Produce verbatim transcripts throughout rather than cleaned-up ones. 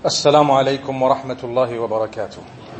السلام عليكم ورحمة الله وبركاته.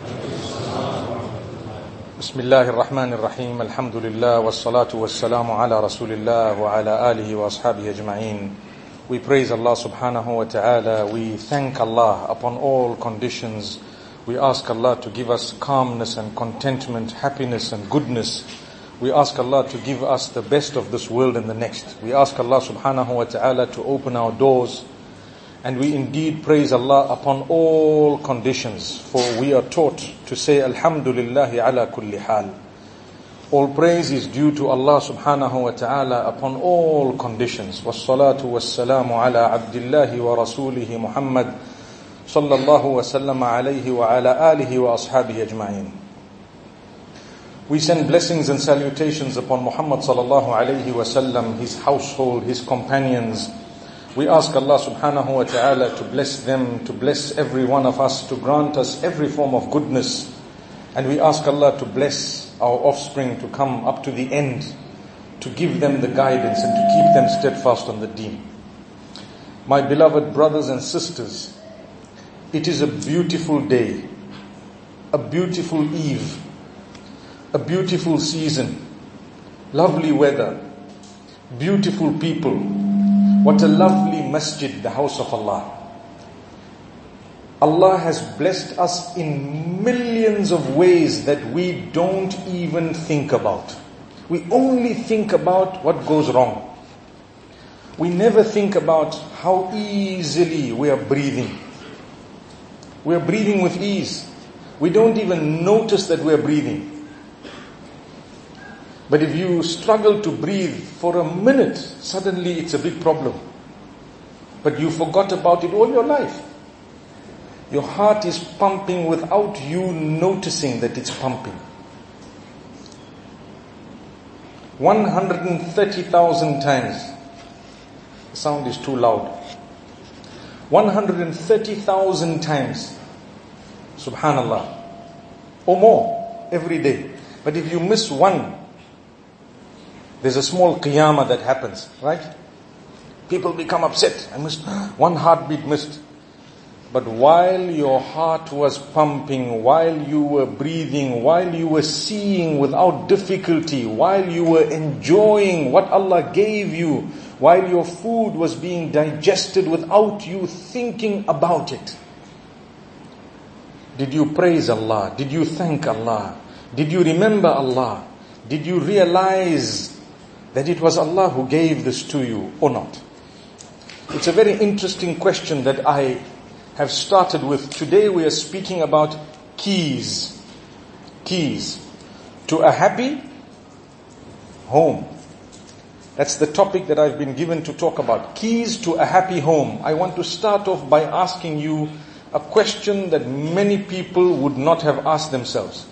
بسم الله الرحمن الرحيم. الحمد لله والصلاة والسلام على رسول الله وعلى آله وأصحابه أجمعين. We praise Allah subhanahu wa ta'ala. We thank Allah upon all conditions. We ask Allah to give us calmness and contentment, happiness and goodness. We ask Allah to give us the best of this world and the next. We ask Allah subhanahu wa ta'ala to open our doors. And we indeed praise Allah upon all conditions, for we are taught to say Alhamdulillahi ala kulli hal. All praise is due to Allah subhanahu wa ta'ala upon all conditions. Wassalatu wassalamu ala abdillahi wa rasulihi Muhammad sallallahu wa sallam alayhi wa ala alihi wa ashabihi ajma'in. We send blessings and salutations upon Muhammad sallallahu alayhi wa sallam, his household, his companions. We ask Allah subhanahu wa ta'ala to bless them, to bless every one of us, to grant us every form of goodness. And we ask Allah to bless our offspring to come up to the end, to give them the guidance and to keep them steadfast on the deen. My beloved brothers and sisters, it is a beautiful day, a beautiful eve, a beautiful season, lovely weather, beautiful people. What a lovely masjid, the house of Allah. Allah has blessed us in millions of ways that we don't even think about. We only think about what goes wrong. We never think about how easily we are breathing. We are breathing with ease. We don't even notice that we are breathing. But if you struggle to breathe for a minute, suddenly it's a big problem. But you forgot about it all your life. Your heart is pumping without you noticing that it's pumping. one hundred thirty thousand times. The sound is too loud. one hundred thirty thousand times. Subhanallah. Or more every day. But if you miss one, there's a small qiyamah that happens, right? People become upset. I missed one heartbeat missed. But while your heart was pumping, while you were breathing, while you were seeing without difficulty, while you were enjoying what Allah gave you, while your food was being digested without you thinking about it, did you praise Allah? Did you thank Allah? Did you remember Allah? Did you realize that it was Allah who gave this to you or not? It's a very interesting question that I have started with. Today we are speaking about keys. Keys to a happy home. That's the topic that I've been given to talk about. Keys to a happy home. I want to start off by asking you a question that many people would not have asked themselves.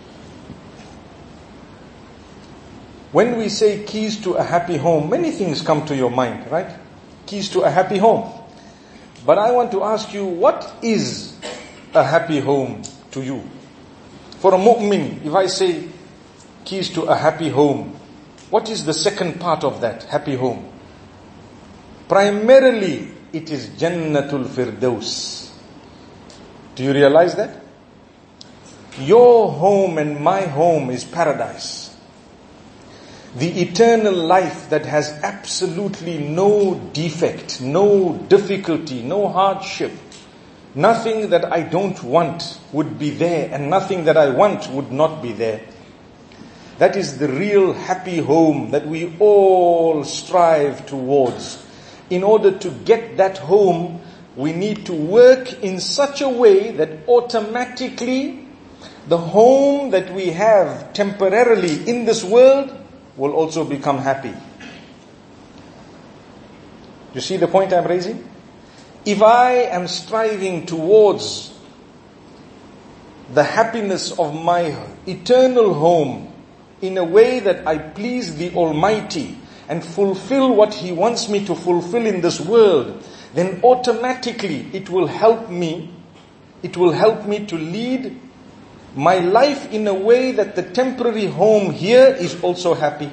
When we say keys to a happy home, many things come to your mind, right? Keys to a happy home. But I want to ask you, what is a happy home to you? For a mu'min, if I say keys to a happy home, what is the second part of that happy home? Primarily, it is Jannatul Firdaus. Do you realize that? Your home and my home is paradise. The eternal life that has absolutely no defect, no difficulty, no hardship. Nothing that I don't want would be there, and nothing that I want would not be there. That is the real happy home that we all strive towards. In order to get that home, we need to work in such a way that automatically the home that we have temporarily in this world will also become happy. You see the point I'm raising? If I am striving towards the happiness of my eternal home in a way that I please the Almighty and fulfill what He wants me to fulfill in this world, then automatically it will help me, it will help me to lead my life in a way that the temporary home here is also happy.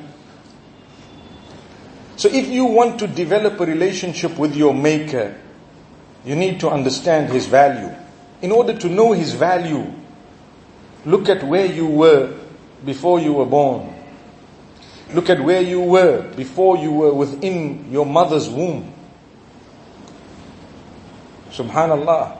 So if you want to develop a relationship with your Maker, You need to understand his value. In order to know his value, look at where you were before you were born. Look at where you were before you were within your mother's womb. Subhanallah.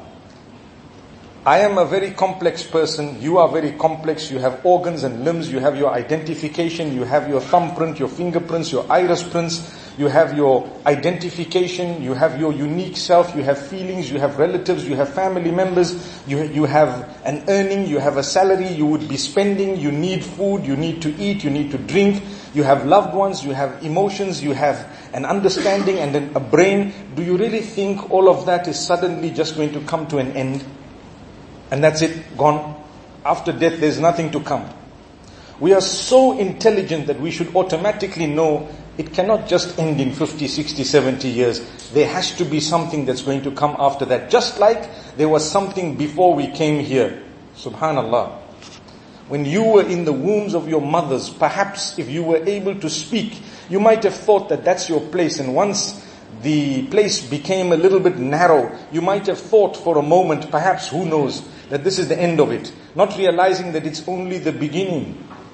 I am a very complex person. You are very complex. You have organs and limbs. You have your identification. You have your thumbprint, your fingerprints, your iris prints. You have your identification. You have your unique self. You have feelings. You have relatives. You have family members. You, you have an earning. You have a salary you would be spending. You need food. You need to eat. You need to drink. You have loved ones. You have emotions. You have an understanding and then a brain. Do you really think all of that is suddenly just going to come to an end? And that's it, gone. After death, there's nothing to come. We are so intelligent that we should automatically know it cannot just end in fifty, sixty, seventy years. There has to be something that's going to come after that. Just like there was something before we came here. Subhanallah. When you were in the wombs of your mothers, perhaps if you were able to speak, you might have thought that that's your place. And once the place became a little bit narrow, you might have thought for a moment, perhaps, who knows, that this is the end of it. Not realizing that it's only the beginning.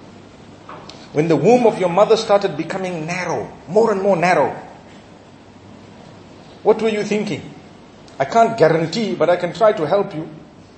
When the womb of your mother started becoming narrow, more and more narrow, what were you thinking? I can't guarantee, but I can try to help you.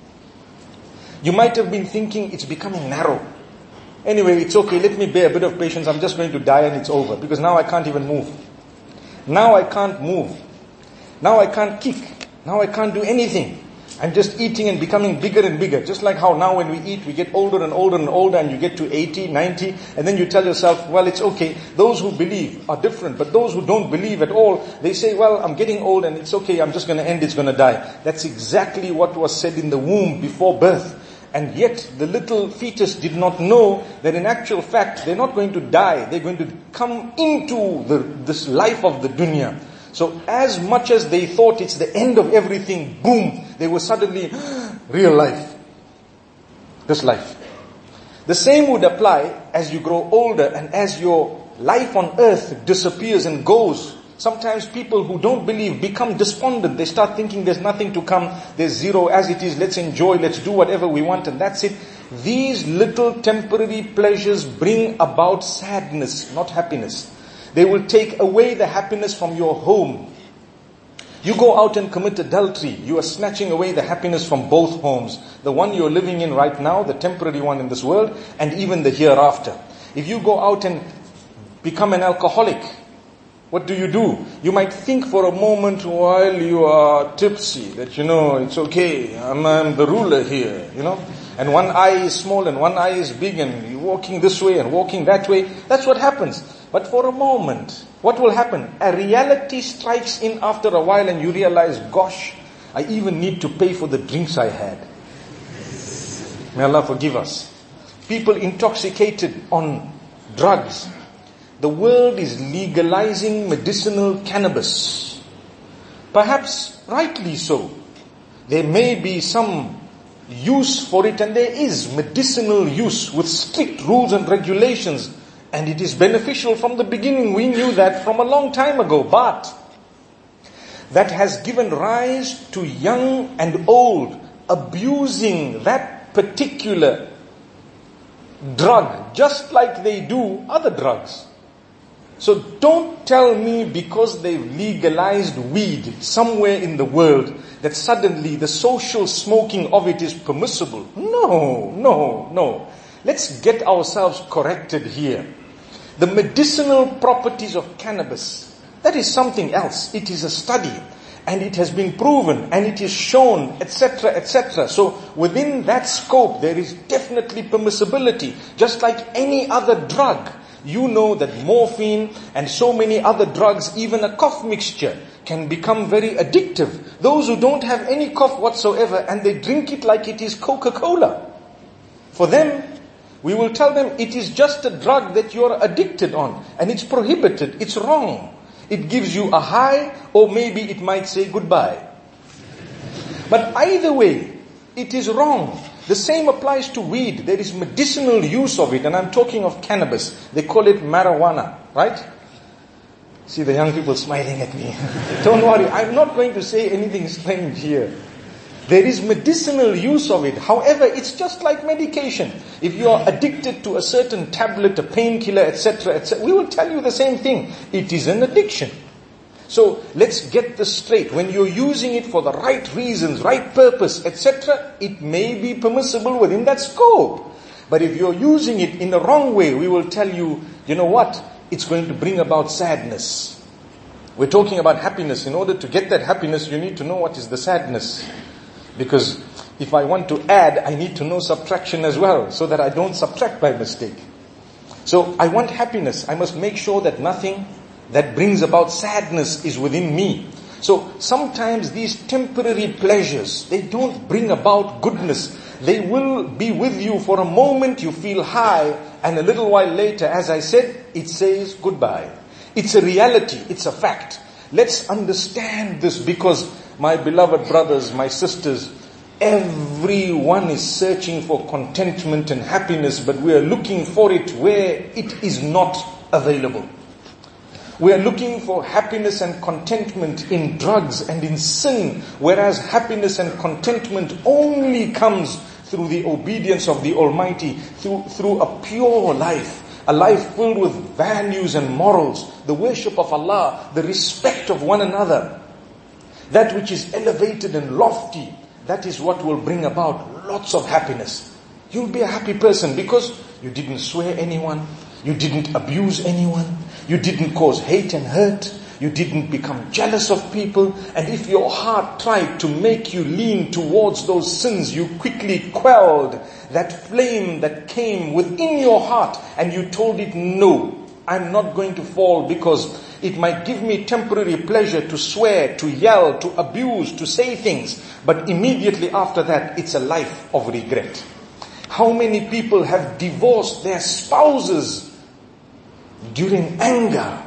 You might have been thinking, it's becoming narrow. Anyway, it's okay, let me bear a bit of patience, I'm just going to die and it's over. Because now I can't even move. Now I can't move. Now I can't kick. Now I can't do anything. I'm just eating and becoming bigger and bigger. Just like how now when we eat, we get older and older and older and you get to eighty, ninety, and then you tell yourself, well, it's okay. Those who believe are different, but those who don't believe at all, they say, well, I'm getting old and it's okay, I'm just going to end, it's going to die. That's exactly what was said in the womb before birth. And yet the little fetus did not know that in actual fact, they're not going to die. They're going to come into the, this life of the dunya. So as much as they thought it's the end of everything, boom, they were suddenly, real life. This life. The same would apply as you grow older and as your life on earth disappears and goes. Sometimes people who don't believe become despondent. They start thinking there's nothing to come. There's zero as it is. Let's enjoy. Let's do whatever we want and that's it. These little temporary pleasures bring about sadness, not happiness. They will take away the happiness from your home. You go out and commit adultery. You are snatching away the happiness from both homes. The one you're living in right now, the temporary one in this world, and even the hereafter. If you go out and become an alcoholic, what do you do? You might think for a moment while you are tipsy that, you know, it's okay, I'm, I'm the ruler here, you know. And one eye is small and one eye is big and you're walking this way and walking that way. That's what happens. But for a moment, what will happen? A reality strikes in after a while and you realize, gosh, I even need to pay for the drinks I had. May Allah forgive us. People intoxicated on drugs. The world is legalizing medicinal cannabis. Perhaps rightly so. There may be some use for it and there is medicinal use with strict rules and regulations. And it is beneficial from the beginning. We knew that from a long time ago. But that has given rise to young and old abusing that particular drug just like they do other drugs. So don't tell me because they've legalized weed somewhere in the world that suddenly the social smoking of it is permissible. No, no, no. Let's get ourselves corrected here. The medicinal properties of cannabis, that is something else. It is a study and it has been proven and it is shown, et cetera, et cetera. So within that scope, there is definitely permissibility, just like any other drug. You know that morphine and so many other drugs, even a cough mixture, can become very addictive. Those who don't have any cough whatsoever and they drink it like it is Coca-Cola. For them, we will tell them it is just a drug that you are addicted on and it's prohibited, it's wrong. It gives you a high or maybe it might say goodbye. But either way, it is wrong. The same applies to weed. There is medicinal use of it and I'm talking of cannabis. They call it marijuana, right? See the young people smiling at me. Don't worry, I'm not going to say anything strange here. There is medicinal use of it. However, it's just like medication. If you are addicted to a certain tablet, a painkiller, et cetera, et cetera, we will tell you the same thing. It is an addiction. So let's get this straight. When you're using it for the right reasons, right purpose, et cetera, it may be permissible within that scope. But if you're using it in the wrong way, we will tell you, you know what? It's going to bring about sadness. We're talking about happiness. In order to get that happiness, you need to know what is the sadness. Because if I want to add, I need to know subtraction as well, so that I don't subtract by mistake. So I want happiness. I must make sure that nothing that brings about sadness is within me. So sometimes these temporary pleasures, they don't bring about goodness. They will be with you for a moment, you feel high, and a little while later, as I said, it says goodbye. It's a reality, it's a fact. Let's understand this, because my beloved brothers, my sisters, everyone is searching for contentment and happiness, but we are looking for it where it is not available. We are looking for happiness and contentment in drugs and in sin, whereas happiness and contentment only comes through the obedience of the Almighty, through, through a pure life, a life filled with values and morals, the worship of Allah, the respect of one another. That which is elevated and lofty, that is what will bring about lots of happiness. You'll be a happy person because you didn't swear anyone, you didn't abuse anyone, you didn't cause hate and hurt, you didn't become jealous of people, and if your heart tried to make you lean towards those sins, you quickly quelled that flame that came within your heart, and you told it, no, I'm not going to fall, because it might give me temporary pleasure to swear, to yell, to abuse, to say things, but immediately after that, it's a life of regret. How many people have divorced their spouses during anger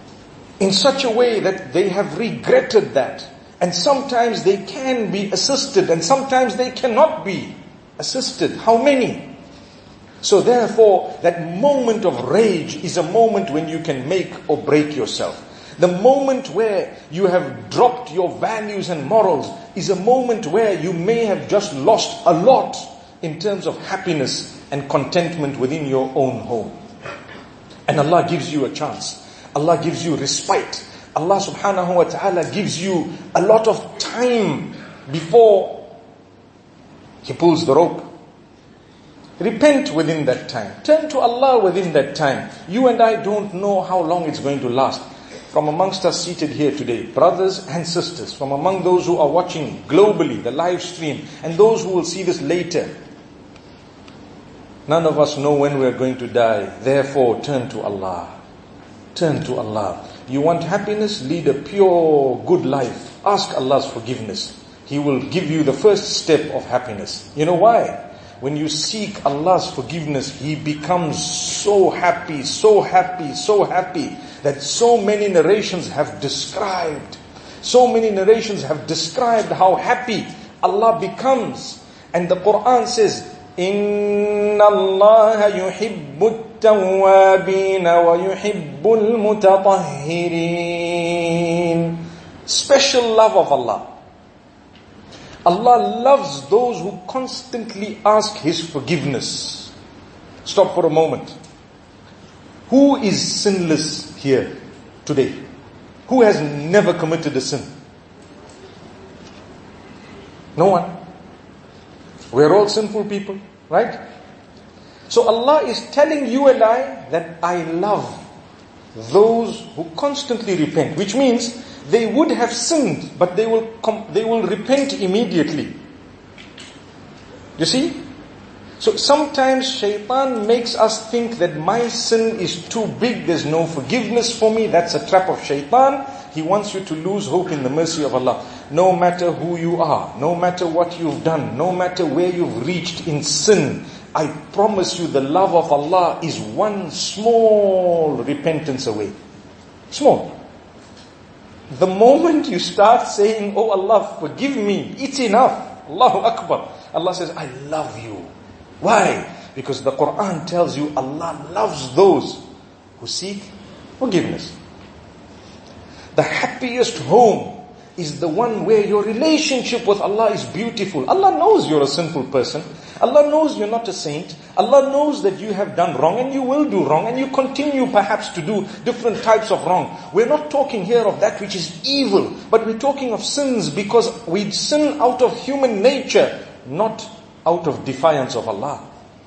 in such a way that they have regretted that? And sometimes they can be assisted and sometimes they cannot be assisted. How many? So therefore, that moment of rage is a moment when you can make or break yourself. The moment where you have dropped your values and morals is a moment where you may have just lost a lot in terms of happiness and contentment within your own home. And Allah gives you a chance. Allah gives you respite. Allah subhanahu wa ta'ala gives you a lot of time before He pulls the rope. Repent within that time. Turn to Allah within that time. You and I don't know how long it's going to last. From amongst us seated here today, brothers and sisters, from among those who are watching globally, the live stream, and those who will see this later, none of us know when we are going to die. Therefore, turn to Allah. Turn to Allah. You want happiness? Lead a pure, good life. Ask Allah's forgiveness. He will give you the first step of happiness. You know why? When you seek Allah's forgiveness, He becomes so happy, so happy, so happy, that so many narrations have described, so many narrations have described how happy Allah becomes. And the Quran says, إِنَّ اللَّهَ يُحِبُّ التَّوَّابِينَ وَيُحِبُّ الْمُتَطَهِّرِينَ. Special love of Allah. Allah loves those who constantly ask His forgiveness. Stop for a moment. Who is sinless here today? Who has never committed a sin? No one. We're all sinful people, right? So Allah is telling you and I that I love those who constantly repent, which means they would have sinned, but they will com- they will repent immediately. You see? So sometimes shaitan makes us think that my sin is too big, there's no forgiveness for me. That's a trap of shaitan. He wants you to lose hope in the mercy of Allah. No matter who you are, no matter what you've done, no matter where you've reached in sin, I promise you the love of Allah is one small repentance away. Small. The moment you start saying, oh Allah, forgive me, it's enough. Allahu Akbar. Allah says, I love you. Why? Because the Quran tells you Allah loves those who seek forgiveness. The happiest home is the one where your relationship with Allah is beautiful. Allah knows you're a sinful person. Allah knows you're not a saint. Allah knows that you have done wrong and you will do wrong and you continue perhaps to do different types of wrong. We're not talking here of that which is evil, but we're talking of sins because we sin out of human nature, not out of defiance of Allah.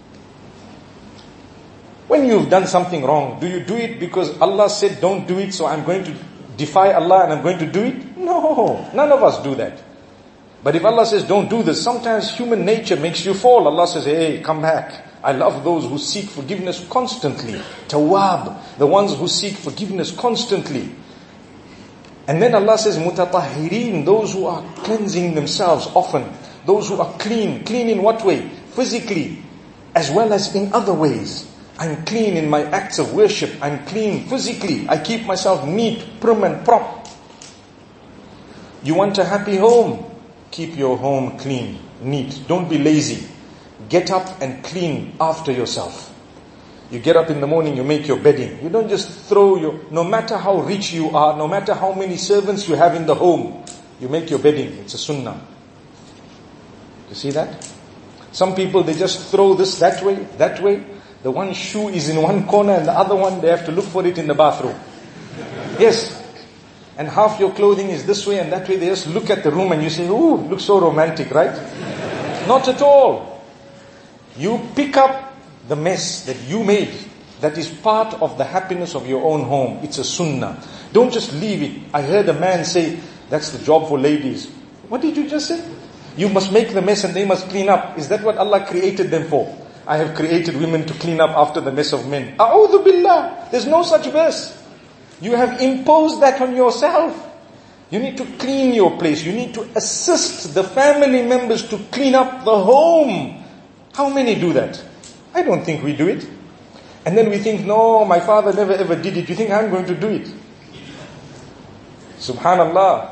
When you've done something wrong, do you do it because Allah said don't do it, so I'm going to defy Allah and I'm going to do it? No, none of us do that. But if Allah says don't do this, sometimes human nature makes you fall. Allah says, hey, come back. I love those who seek forgiveness constantly. Tawwab, the ones who seek forgiveness constantly. And then Allah says, mutatahhirin, those who are cleansing themselves often. Those who are clean. Clean in what way? Physically, as well as in other ways. I'm clean in my acts of worship. I'm clean physically. I keep myself neat, prim and prop. You want a happy home? Keep your home clean, neat. Don't be lazy. Get up and clean after yourself. You get up in the morning, you make your bedding. You don't just throw your, no matter how rich you are, no matter how many servants you have in the home, you make your bedding. It's a sunnah. You see that? Some people, they just throw this that way, that way. The one shoe is in one corner and the other one, they have to look for it in the bathroom. Yes. And half your clothing is this way and that way. They just look at the room and you say, ooh, looks so romantic, right? Not at all. You pick up the mess that you made. That is part of the happiness of your own home. It's a sunnah. Don't just leave it. I heard a man say, that's the job for ladies. What did you just say? You must make the mess and they must clean up. Is that what Allah created them for? I have created women to clean up after the mess of men. A'udhu billah. There's no such verse. You have imposed that on yourself. You need to clean your place. You need to assist the family members to clean up the home. How many do that? I don't think we do it. And then we think, no, my father never ever did it. You think I'm going to do it? Subhanallah.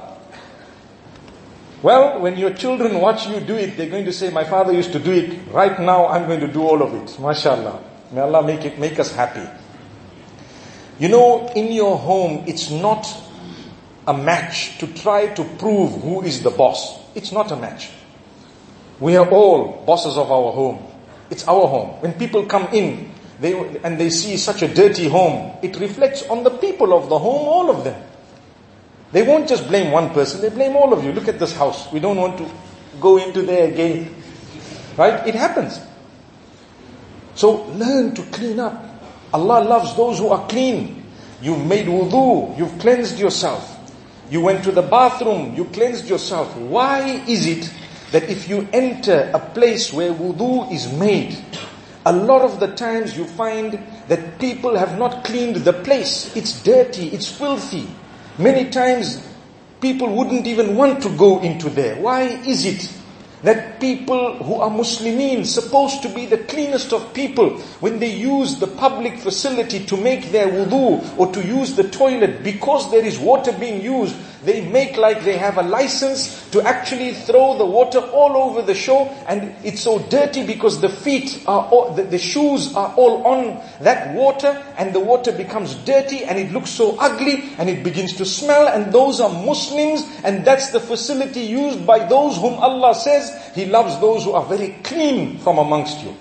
Well, when your children watch you do it, they're going to say, my father used to do it. Right now, I'm going to do all of it. MashaAllah. May Allah make it, make us happy. You know, in your home, it's not a match to try to prove who is the boss. It's not a match. We are all bosses of our home. It's our home. When people come in, they, and they see such a dirty home, it reflects on the people of the home, all of them. They won't just blame one person, they blame all of you. Look at this house. We don't want to go into there again. Right? It happens. So learn to clean up. Allah loves those who are clean. You've made wudu, you've cleansed yourself. You went to the bathroom, you cleansed yourself. Why is it that if you enter a place where wudu is made, a lot of the times you find that people have not cleaned the place. It's dirty, it's filthy. Many times people wouldn't even want to go into there. Why is it that people who are Muslimin, supposed to be the cleanest of people, when they use the public facility to make their wudu or to use the toilet, because there is water being used, they make like they have a license to actually throw the water all over the show, and it's so dirty because the feet are all, the, the shoes are all on that water, and the water becomes dirty and it looks so ugly and it begins to smell, and those are Muslims, and that's the facility used by those whom Allah says He loves those who are very clean from amongst you.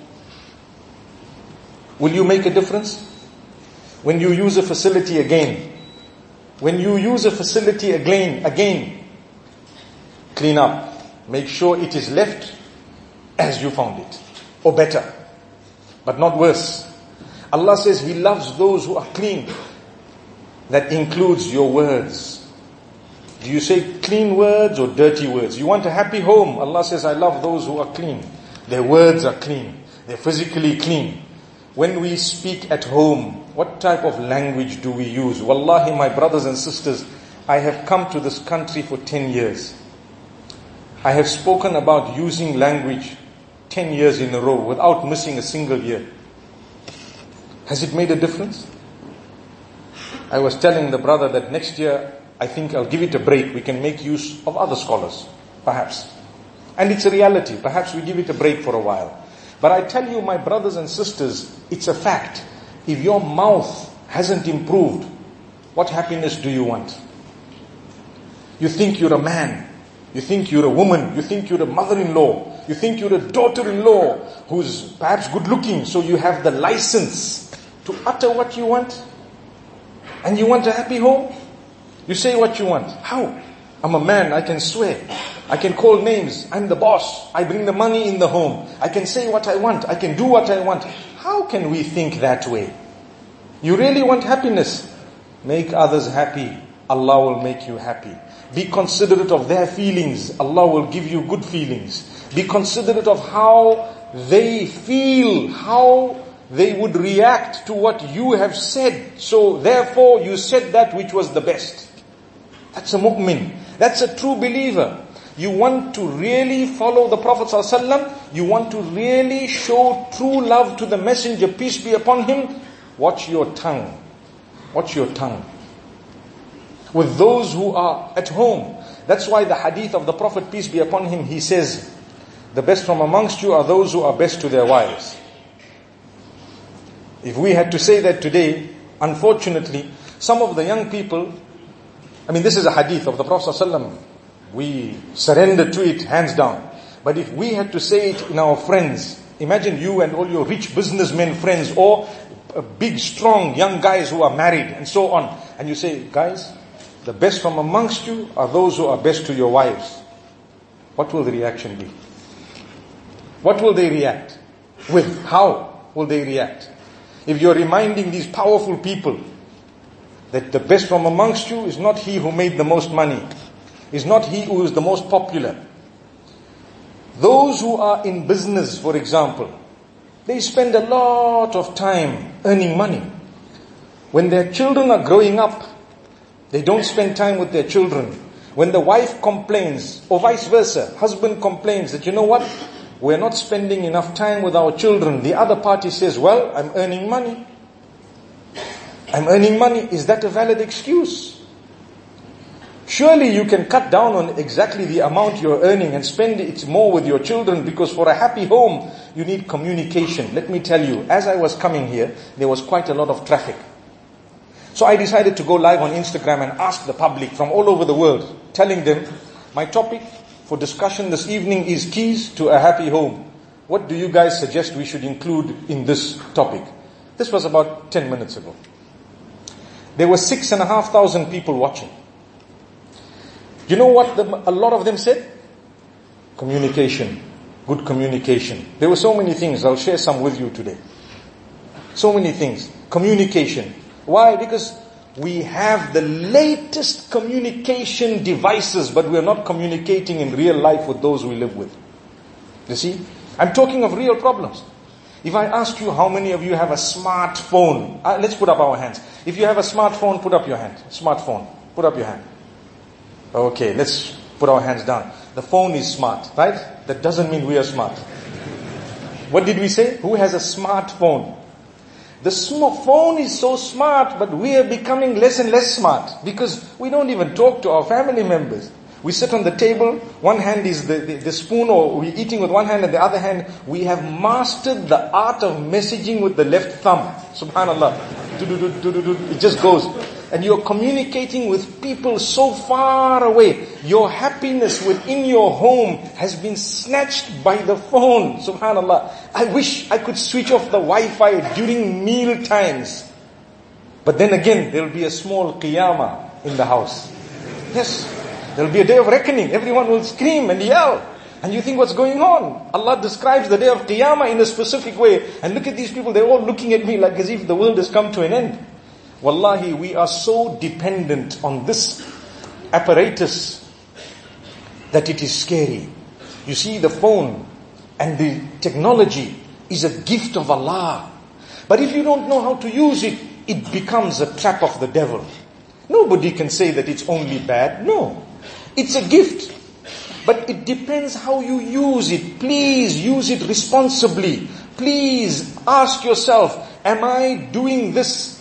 Will you make a difference? When you use a facility again, when you use a facility again, again, clean up. Make sure it is left as you found it. Or better. But not worse. Allah says He loves those who are clean. That includes your words. Do you say clean words or dirty words? You want a happy home. Allah says, I love those who are clean. Their words are clean. They're physically clean. When we speak at home, what type of language do we use? Wallahi, my brothers and sisters, I have come to this country for ten years. I have spoken about using language ten years in a row without missing a single year. Has it made a difference? I was telling the brother that next year, I think I'll give it a break. We can make use of other scholars, perhaps. And it's a reality. Perhaps we give it a break for a while. But I tell you, my brothers and sisters, it's a fact. If your mouth hasn't improved, what happiness do you want? You think you're a man. You think you're a woman. You think you're a mother-in-law. You think you're a daughter-in-law who's perhaps good looking, so you have the license to utter what you want. And you want a happy home? You say what you want. How? I'm a man, I can swear. I can call names. I'm the boss. I bring the money in the home. I can say what I want. I can do what I want. How can we think that way? You really want happiness? Make others happy. Allah will make you happy. Be considerate of their feelings. Allah will give you good feelings. Be considerate of how they feel, how they would react to what you have said. So therefore you said that which was the best. That's a mu'min. That's a true believer. You want to really follow the Prophet ﷺ. You want to really show true love to the Messenger, peace be upon him. Watch your tongue. Watch your tongue. With those who are at home. That's why the hadith of the Prophet, peace be upon him, he says, the best from amongst you are those who are best to their wives. If we had to say that today, unfortunately, some of the young people, I mean this is a hadith of the Prophet ﷺ, we surrender to it hands down. But if we had to say it in our friends, imagine you and all your rich businessmen friends, or big strong young guys who are married and so on, and you say, guys, the best from amongst you are those who are best to your wives. What will the reaction be? What will they react with? How will they react? If you're reminding these powerful people that the best from amongst you is not he who made the most money, is not he who is the most popular. Those who are in business, for example, they spend a lot of time earning money. When their children are growing up, they don't spend time with their children. When the wife complains, or vice versa, husband complains that, you know what, we're not spending enough time with our children. The other party says, well, I'm earning money. I'm earning money. Is that a valid excuse? Surely you can cut down on exactly the amount you're earning and spend it more with your children, because for a happy home, you need communication. Let me tell you, as I was coming here, there was quite a lot of traffic. So I decided to go live on Instagram and ask the public from all over the world, telling them, my topic for discussion this evening is keys to a happy home. What do you guys suggest we should include in this topic? This was about ten minutes ago. There were six and a half thousand people watching. You know what the, a lot of them said? Communication. Good communication. There were so many things. I'll share some with you today. So many things. Communication. Why? Because we have the latest communication devices, but we are not communicating in real life with those we live with. You see? I'm talking of real problems. If I ask you how many of you have a smartphone, uh, let's put up our hands. If you have a smartphone, put up your hand. Smartphone. Put up your hand. Okay, let's put our hands down. The phone is smart, right? That doesn't mean we are smart. What did we say? Who has a smartphone? The phone is so smart, but we are becoming less and less smart because we don't even talk to our family members. We sit on the table, one hand is the, the, the spoon, or we're eating with one hand and the other hand, we have mastered the art of messaging with the left thumb. Subhanallah. It just goes. And you're communicating with people so far away. Your happiness within your home has been snatched by the phone. Subhanallah. I wish I could switch off the Wi-Fi during meal times. But then again, there'll be a small qiyamah in the house. Yes. There'll be a day of reckoning. Everyone will scream and yell. And you think, what's going on? Allah describes the day of qiyamah in a specific way. And look at these people, they're all looking at me like as if the world has come to an end. Wallahi, we are so dependent on this apparatus that it is scary. You see, the phone and the technology is a gift of Allah. But if you don't know how to use it, it becomes a trap of the devil. Nobody can say that it's only bad. No. It's a gift. But it depends how you use it. Please use it responsibly. Please ask yourself, am I doing this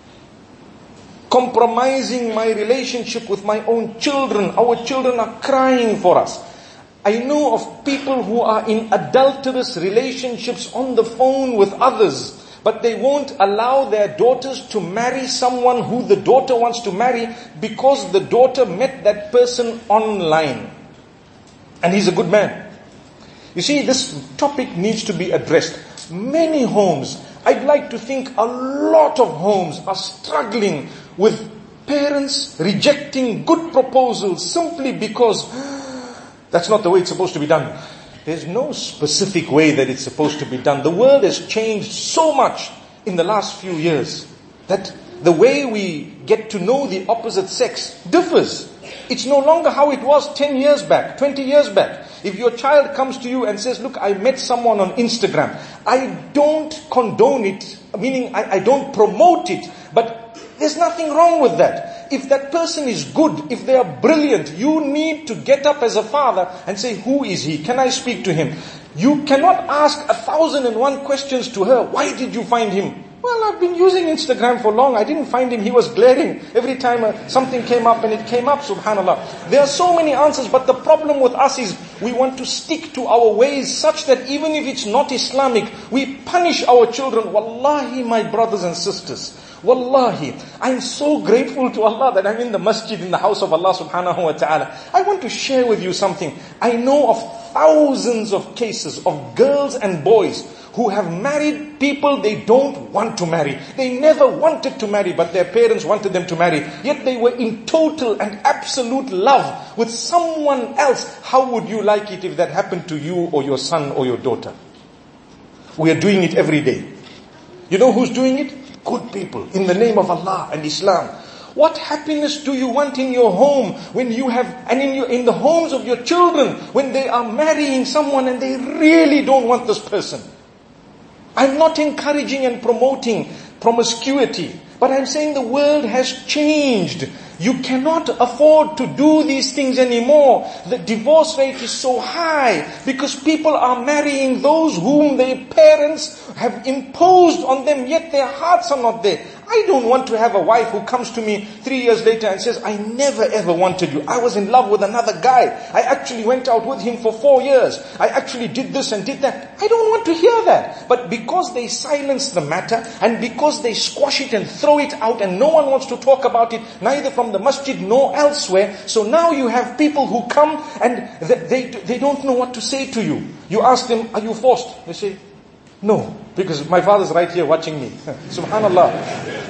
compromising my relationship with my own children? Our children are crying for us. I know of people who are in adulterous relationships on the phone with others. but they won't allow their daughters to marry someone who the daughter wants to marry because the daughter met that person online. And he's a good man. You see, this topic needs to be addressed. Many homes, I'd like to think a lot of homes are struggling with parents rejecting good proposals simply because that's not the way it's supposed to be done. There's no specific way that it's supposed to be done. The world has changed so much in the last few years that the way we get to know the opposite sex differs. It's no longer how it was ten years back, twenty years back. If your child comes to you and says, look, I met someone on Instagram, I don't condone it, meaning I, I don't promote it, but there's nothing wrong with that. If that person is good, if they are brilliant, you need to get up as a father and say, who is he? Can I speak to him? You cannot ask a thousand and one questions to her. Why did you find him? Well, I've been using Instagram for long. I didn't find him. He was glaring. Every time uh, something came up and it came up, subhanallah. There are so many answers, but the problem with us is we want to stick to our ways such that even if it's not Islamic, we punish our children. Wallahi, my brothers and sisters. Wallahi, I'm so grateful to Allah that I'm in the masjid in the house of Allah subhanahu wa ta'ala. I want to share with you something. I know of thousands of cases of girls and boys who have married people they don't want to marry. They never wanted to marry, but their parents wanted them to marry. Yet they were in total and absolute love with someone else. How would you like it if that happened to you or your son or your daughter? We are doing it every day. You know who's doing it? Good people, in the name of Allah and Islam. What happiness do you want in your home when you have, and in your, in the homes of your children, when they are marrying someone and they really don't want this person? I'm not encouraging and promoting promiscuity, but I'm saying the world has changed. You cannot afford to do these things anymore. The divorce rate is so high because people are marrying those whom their parents have imposed on them, yet their hearts are not there. I don't want to have a wife who comes to me three years later and says, I never ever wanted you. I was in love with another guy. I actually went out with him for four years. I actually did this and did that. I don't want to hear that. But because they silence the matter and because they squash it and throw it out and no one wants to talk about it, neither from the masjid nor elsewhere. So now you have people who come and they, they, they don't know what to say to you. You ask them, are you forced? They say, no, because my father's right here watching me. Subhanallah.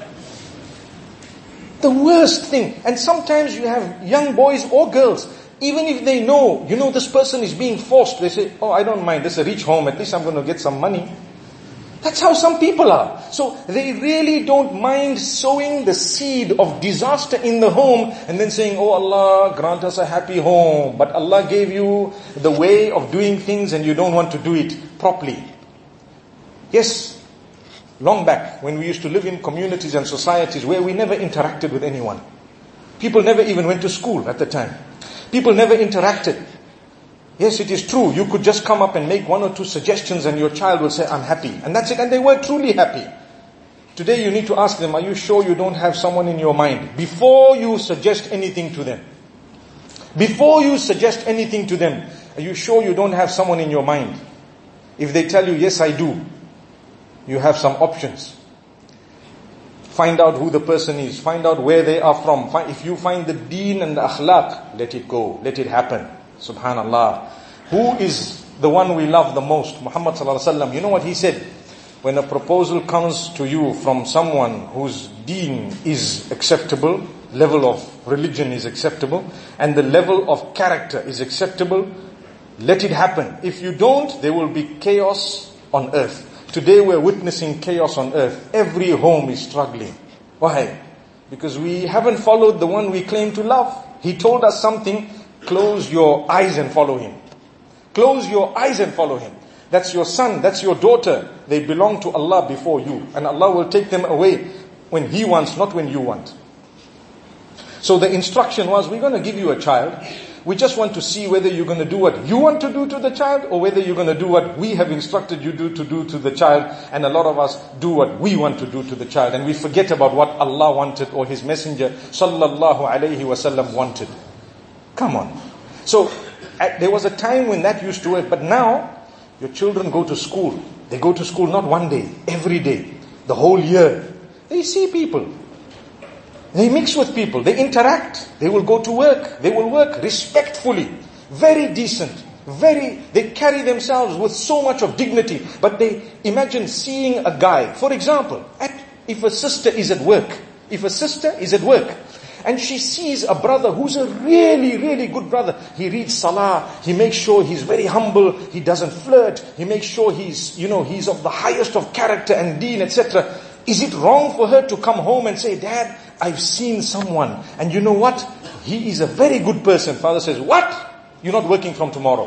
The worst thing. And sometimes you have young boys or girls, even if they know, you know this person is being forced, they say, oh, I don't mind, this is a rich home, at least I'm going to get some money. That's how some people are. So they really don't mind sowing the seed of disaster in the home and then saying, oh Allah, grant us a happy home. But Allah gave you the way of doing things and you don't want to do it properly. Yes, long back when we used to live in communities and societies where we never interacted with anyone. People never even went to school at the time. People never interacted. Yes, it is true. You could just come up and make one or two suggestions and your child will say, I'm happy. And that's it. And they were truly happy. Today you need to ask them, are you sure you don't have someone in your mind? Before you suggest anything to them. Before you suggest anything to them, are you sure you don't have someone in your mind? If they tell you, yes, I do, you have some options. Find out who the person is. Find out where they are from. If you find the deen and the akhlaq, let it go. Let it happen. Subhanallah. Who is the one we love the most? Muhammad sallallahu alaihi wasallam. You know what he said? When a proposal comes to you from someone whose deen is acceptable, level of religion is acceptable, and the level of character is acceptable, let it happen. If you don't, there will be chaos on earth. Today we're witnessing chaos on earth. Every home is struggling. Why? Because we haven't followed the one we claim to love. He told us something. Close your eyes and follow him. Close your eyes and follow him. That's your son, that's your daughter. They belong to Allah before you. And Allah will take them away when He wants, not when you want. So the instruction was, we're going to give you a child. We just want to see whether you're going to do what you want to do to the child or whether you're going to do what we have instructed you do to do to the child. And a lot of us do what we want to do to the child. And we forget about what Allah wanted or His Messenger sallallahu alayhi wasallam wanted. Come on. So, at, there was a time when that used to work, but now, your children go to school. They go to school not one day, every day, the whole year. They see people. They mix with people. They interact. They will go to work. They will work respectfully. Very decent. Very, they carry themselves with so much of dignity. But they imagine seeing a guy, for example, at, if a sister is at work, if a sister is at work, and she sees a brother who's a really, really good brother. He reads salah. He makes sure he's very humble. He doesn't flirt. He makes sure he's, you know, he's of the highest of character and deen, et cetera. Is it wrong for her to come home and say, Dad, I've seen someone, and you know what? He is a very good person. Father says, what? You're not working from tomorrow.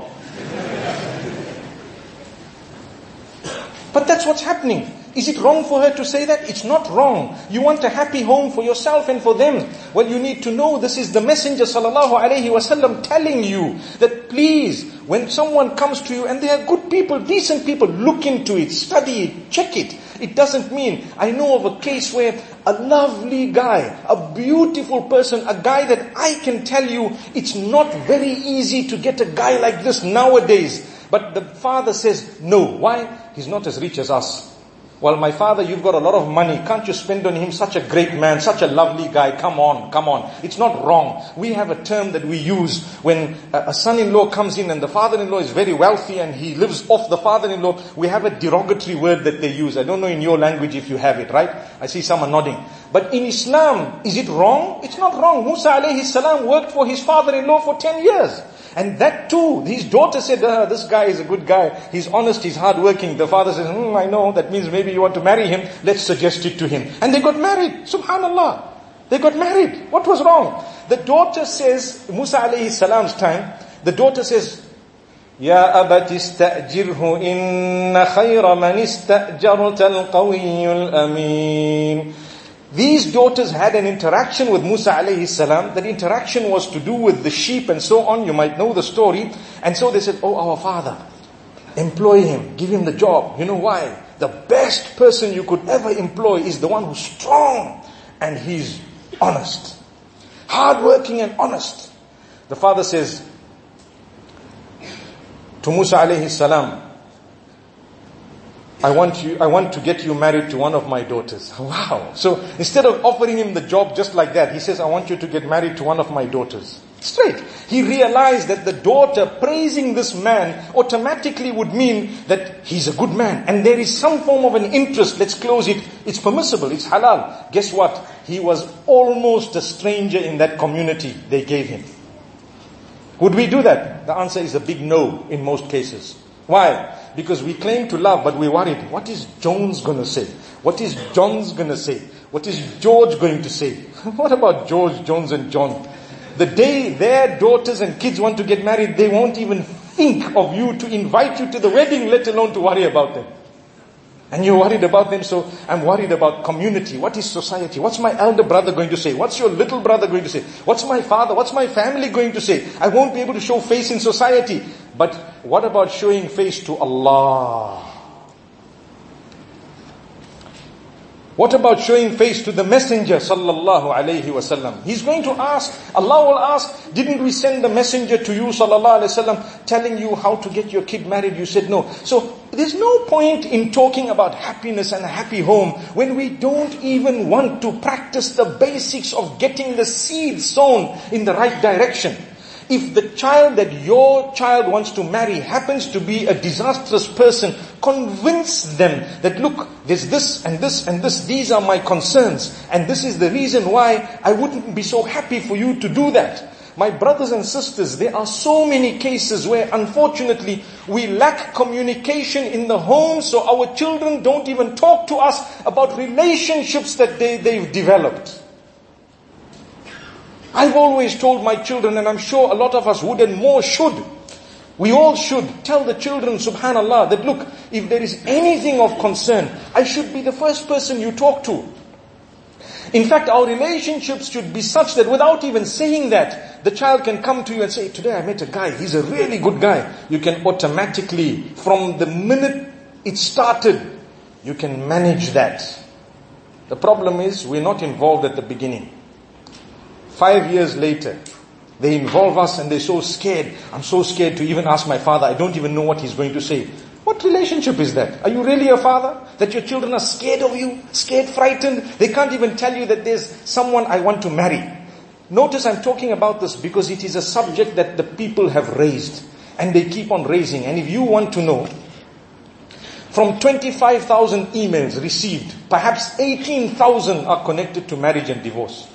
But that's what's happening. Is it wrong for her to say that? It's not wrong. You want a happy home for yourself and for them. Well, you need to know this is the Messenger sallallahu alaihi wasallam telling you that please, when someone comes to you and they are good people, decent people, look into it, study it, check it. It doesn't mean, I know of a case where a lovely guy, a beautiful person, a guy that I can tell you it's not very easy to get a guy like this nowadays. But the father says, no. Why? He's not as rich as us. Well, my father, you've got a lot of money. Can't you spend on him? Such a great man, such a lovely guy. Come on, come on. It's not wrong. We have a term that we use when a son-in-law comes in and the father-in-law is very wealthy and he lives off the father-in-law. We have a derogatory word that they use. I don't know in your language if you have it, right? I see someone nodding. But in Islam, is it wrong? It's not wrong. Musa alayhi salam worked for his father-in-law for ten years. And that too, his daughter said, uh, this guy is a good guy. He's honest, he's hardworking. The father says, hmm, I know, that means maybe you want to marry him. Let's suggest it to him. And they got married. Subhanallah. They got married. What was wrong? The daughter says, Musa alayhi salam's time, the daughter says, Ya abati ista'jirhu inna khayra man ista'jarta al-qawiyyul ameen. These daughters had an interaction with Musa alayhi salam. That interaction was to do with the sheep and so on. You might know the story. And so they said, oh, our father, employ him, give him the job. You know why? The best person you could ever employ is the one who's strong and he's honest. Hardworking and honest. The father says to Musa alayhi salam, I want you, I want to get you married to one of my daughters. Wow. So instead of offering him the job just like that, he says, I want you to get married to one of my daughters. Straight. He realized that the daughter praising this man automatically would mean that he's a good man. And there is some form of an interest. Let's close it. It's permissible. It's halal. Guess what? He was almost a stranger in that community they gave him. Would we do that? The answer is a big no in most cases. Why? Because we claim to love, but we're worried. What is Jones going to say? What is John's going to say? What is George going to say? What about George, Jones and John? The day their daughters and kids want to get married, they won't even think of you to invite you to the wedding, let alone to worry about them. And you're worried about them, so I'm worried about community. What is society? What's my elder brother going to say? What's your little brother going to say? What's my father? What's my family going to say? I won't be able to show face in society. But what about showing face to Allah? What about showing face to the Messenger sallallahu alayhi wasallam? He's going to ask, Allah will ask, didn't we send the messenger to you sallallahu alayhi wasallam telling you how to get your kid married? You said no. So there's no point in talking about happiness and a happy home when we don't even want to practice the basics of getting the seed sown in the right direction. If the child that your child wants to marry happens to be a disastrous person, convince them that look, there's this and this and this, these are my concerns, and this is the reason why I wouldn't be so happy for you to do that. My brothers and sisters, there are so many cases where unfortunately we lack communication in the home, so our children don't even talk to us about relationships that they, they've developed. I've always told my children, and I'm sure a lot of us would and more should, we all should tell the children, subhanallah, that look, if there is anything of concern, I should be the first person you talk to. In fact, our relationships should be such that without even saying that, the child can come to you and say, today I met a guy, he's a really good guy. You can automatically, from the minute it started, you can manage that. The problem is, we're not involved at the beginning. Five years later, they involve us and they're so scared. I'm so scared to even ask my father. I don't even know what he's going to say. What relationship is that? Are you really a father? That your children are scared of you? Scared, frightened? They can't even tell you that there's someone I want to marry. Notice I'm talking about this because it is a subject that the people have raised. And they keep on raising. And if you want to know, from twenty-five thousand emails received, perhaps eighteen thousand are connected to marriage and divorce.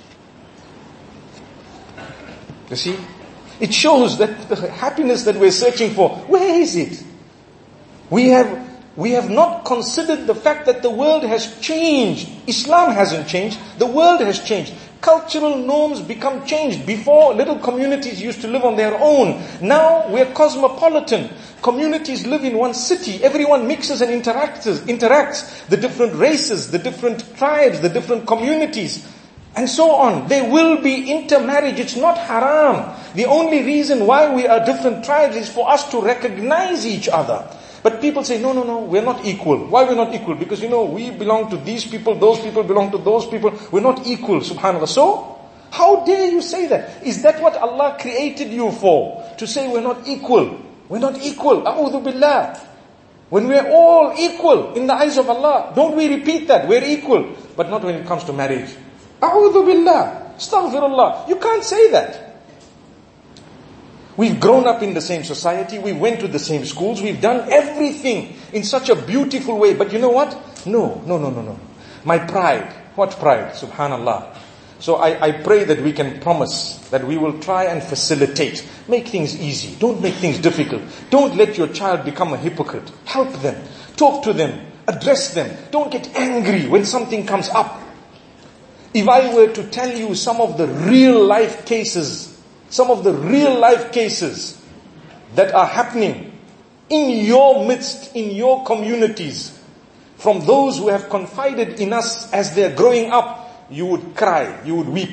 You see? It shows that the happiness that we're searching for, where is it? We have, we have not considered the fact that the world has changed. Islam hasn't changed. The world has changed. Cultural norms become changed. Before, little communities used to live on their own. Now, we're cosmopolitan. Communities live in one city. Everyone mixes and interacts, interacts. The different races, the different tribes, the different communities, and so on. There will be intermarriage. It's not haram. The only reason why we are different tribes is for us to recognize each other. But people say, no, no, no, we're not equal. Why we're not equal? Because, you know, we belong to these people, those people belong to those people. We're not equal, subhanAllah. So, how dare you say that? Is that what Allah created you for? To say we're not equal. We're not equal. A'udhu billah. When we're all equal in the eyes of Allah, don't we repeat that? We're equal. But not when it comes to marriage. A'udhu billah. Astaghfirullah. You can't say that. We've grown up in the same society. We went to the same schools. We've done everything in such a beautiful way. But you know what? No, no, no, no, no. My pride. What pride? Subhanallah. So I, I pray that we can promise that we will try and facilitate. Make things easy. Don't make things difficult. Don't let your child become a hypocrite. Help them. Talk to them. Address them. Don't get angry when something comes up. If I were to tell you some of the real life cases, some of the real life cases that are happening in your midst, in your communities, from those who have confided in us as they're growing up, you would cry, you would weep.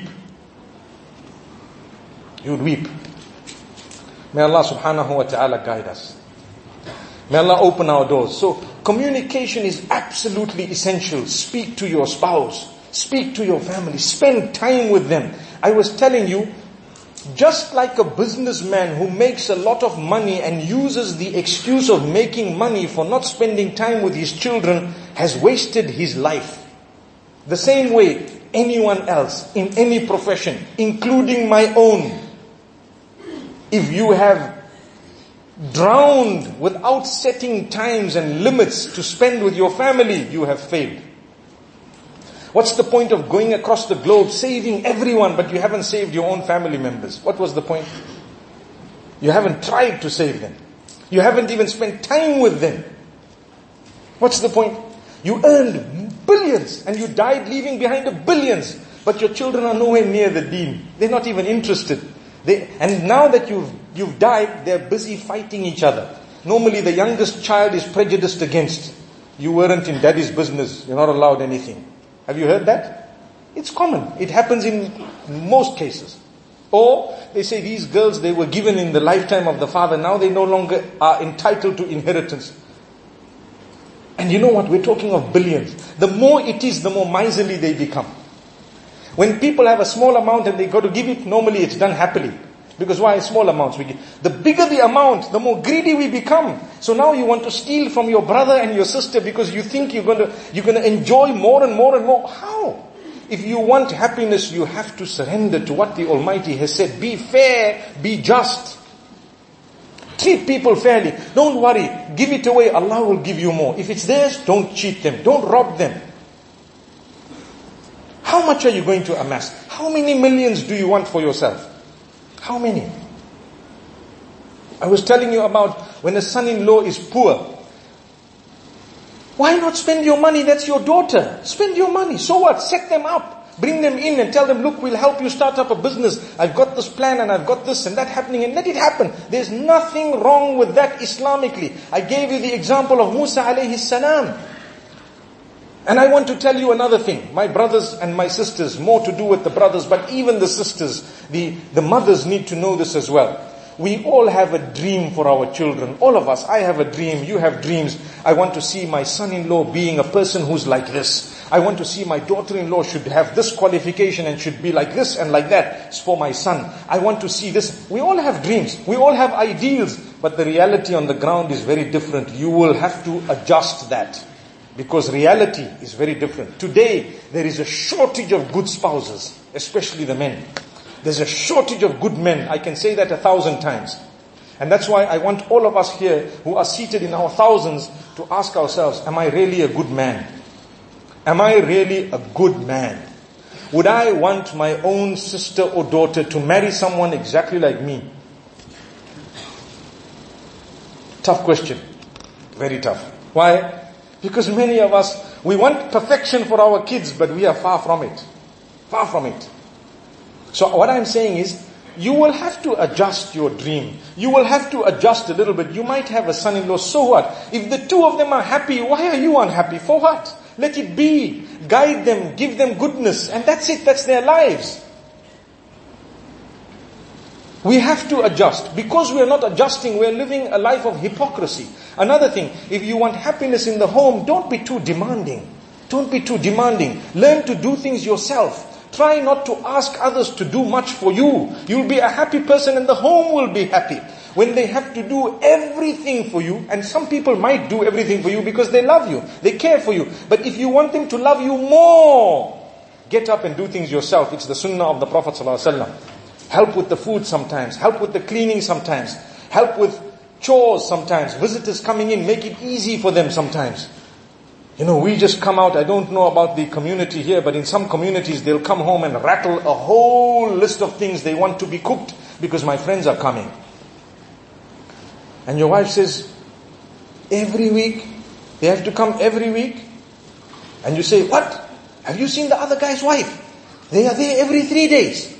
You would weep. May Allah subhanahu wa ta'ala guide us. May Allah open our doors. So, communication is absolutely essential. Speak to your spouse. Speak to your family. Spend time with them. I was telling you, just like a businessman who makes a lot of money and uses the excuse of making money for not spending time with his children has wasted his life. The same way anyone else in any profession, including my own, if you have drowned without setting times and limits to spend with your family, you have failed. What's the point of going across the globe, saving everyone, but you haven't saved your own family members? What was the point? You haven't tried to save them. You haven't even spent time with them. What's the point? You earned billions and you died leaving behind the billions, but your children are nowhere near the deen. They're not even interested. They, and now that you've, you've died, they're busy fighting each other. Normally the youngest child is prejudiced against. You weren't in daddy's business. You're not allowed anything. Have you heard that? It's common. It happens in most cases. Or they say these girls, they were given in the lifetime of the father. Now they no longer are entitled to inheritance. And you know what? We're talking of billions. The more it is, the more miserly they become. When people have a small amount and they got to give it, normally it's done happily. Because why? Small amounts we give. The bigger the amount, the more greedy we become. So now you want to steal from your brother and your sister because you think you're going to, you're going to enjoy more and more and more. How? If you want happiness, you have to surrender to what the Almighty has said. Be fair, be just. Treat people fairly. Don't worry. Give it away. Allah will give you more. If it's theirs, don't cheat them. Don't rob them. How much are you going to amass? How many millions do you want for yourself? How many? I was telling you about when a son-in-law is poor. Why not spend your money? That's your daughter. Spend your money. So what? Set them up. Bring them in and tell them, look, we'll help you start up a business. I've got this plan and I've got this and that happening, and let it happen. There's nothing wrong with that Islamically. I gave you the example of Musa alayhi salam. And I want to tell you another thing. My brothers and my sisters, more to do with the brothers, but even the sisters, the, the mothers need to know this as well. We all have a dream for our children. All of us. I have a dream. You have dreams. I want to see my son-in-law being a person who's like this. I want to see my daughter-in-law should have this qualification and should be like this and like that. It's for my son. I want to see this. We all have dreams. We all have ideals. but the reality on the ground is very different. You will have to adjust that. Because reality is very different. Today, there is a shortage of good spouses, especially the men. There's a shortage of good men. I can say that a thousand times. And that's why I want all of us here who are seated in our thousands to ask ourselves, am I really a good man? Am I really a good man? Would I want my own sister or daughter to marry someone exactly like me? Tough question. Very tough. Why? Because many of us, we want perfection for our kids, but we are far from it. Far from it. So what I'm saying is, you will have to adjust your dream. You will have to adjust a little bit. You might have a son-in-law, so what? If the two of them are happy, why are you unhappy? For what? Let it be. Guide them, give them goodness, and that's it, that's their lives. We have to adjust. Because we are not adjusting, we are living a life of hypocrisy. Another thing, if you want happiness in the home, don't be too demanding. Don't be too demanding. Learn to do things yourself. Try not to ask others to do much for you. You'll be a happy person and the home will be happy. When they have to do everything for you, and some people might do everything for you because they love you, they care for you. But if you want them to love you more, get up and do things yourself. It's the sunnah of the Prophet ﷺ. Help with the food sometimes. Help with the cleaning sometimes. Help with chores sometimes. Visitors coming in, make it easy for them sometimes. You know, we just come out, I don't know about the community here, but in some communities they'll come home and rattle a whole list of things they want to be cooked because my friends are coming. And your wife says, every week, they have to come every week. And you say, what? Have you seen the other guy's wife? They are there every three days.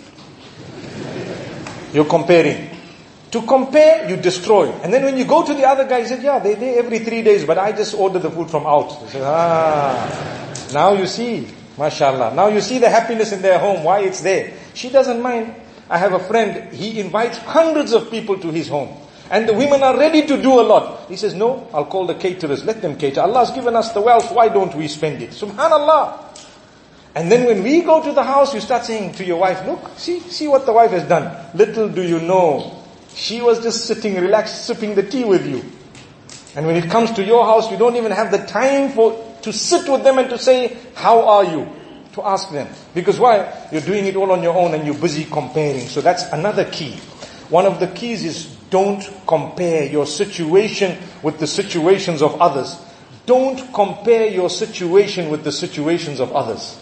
You're comparing. To compare, you destroy. And then when you go to the other guy, you say, yeah, they're there every three days, but I just order the food from out. You say, ah, now you see, mashallah. Now you see the happiness in their home, why it's there. She doesn't mind. I have a friend, he invites hundreds of people to his home. And the women are ready to do a lot. He says, no, I'll call the caterers, let them cater. Allah has given us the wealth, why don't we spend it? Subhanallah. And then when we go to the house, you start saying to your wife, look, see, see what the wife has done. Little do you know, she was just sitting relaxed, sipping the tea with you. And when it comes to your house, you don't even have the time for to sit with them and to say, how are you? To ask them. Because why? You're doing it all on your own and you're busy comparing. So that's another key. One of the keys is don't compare your situation with the situations of others. Don't compare your situation with the situations of others.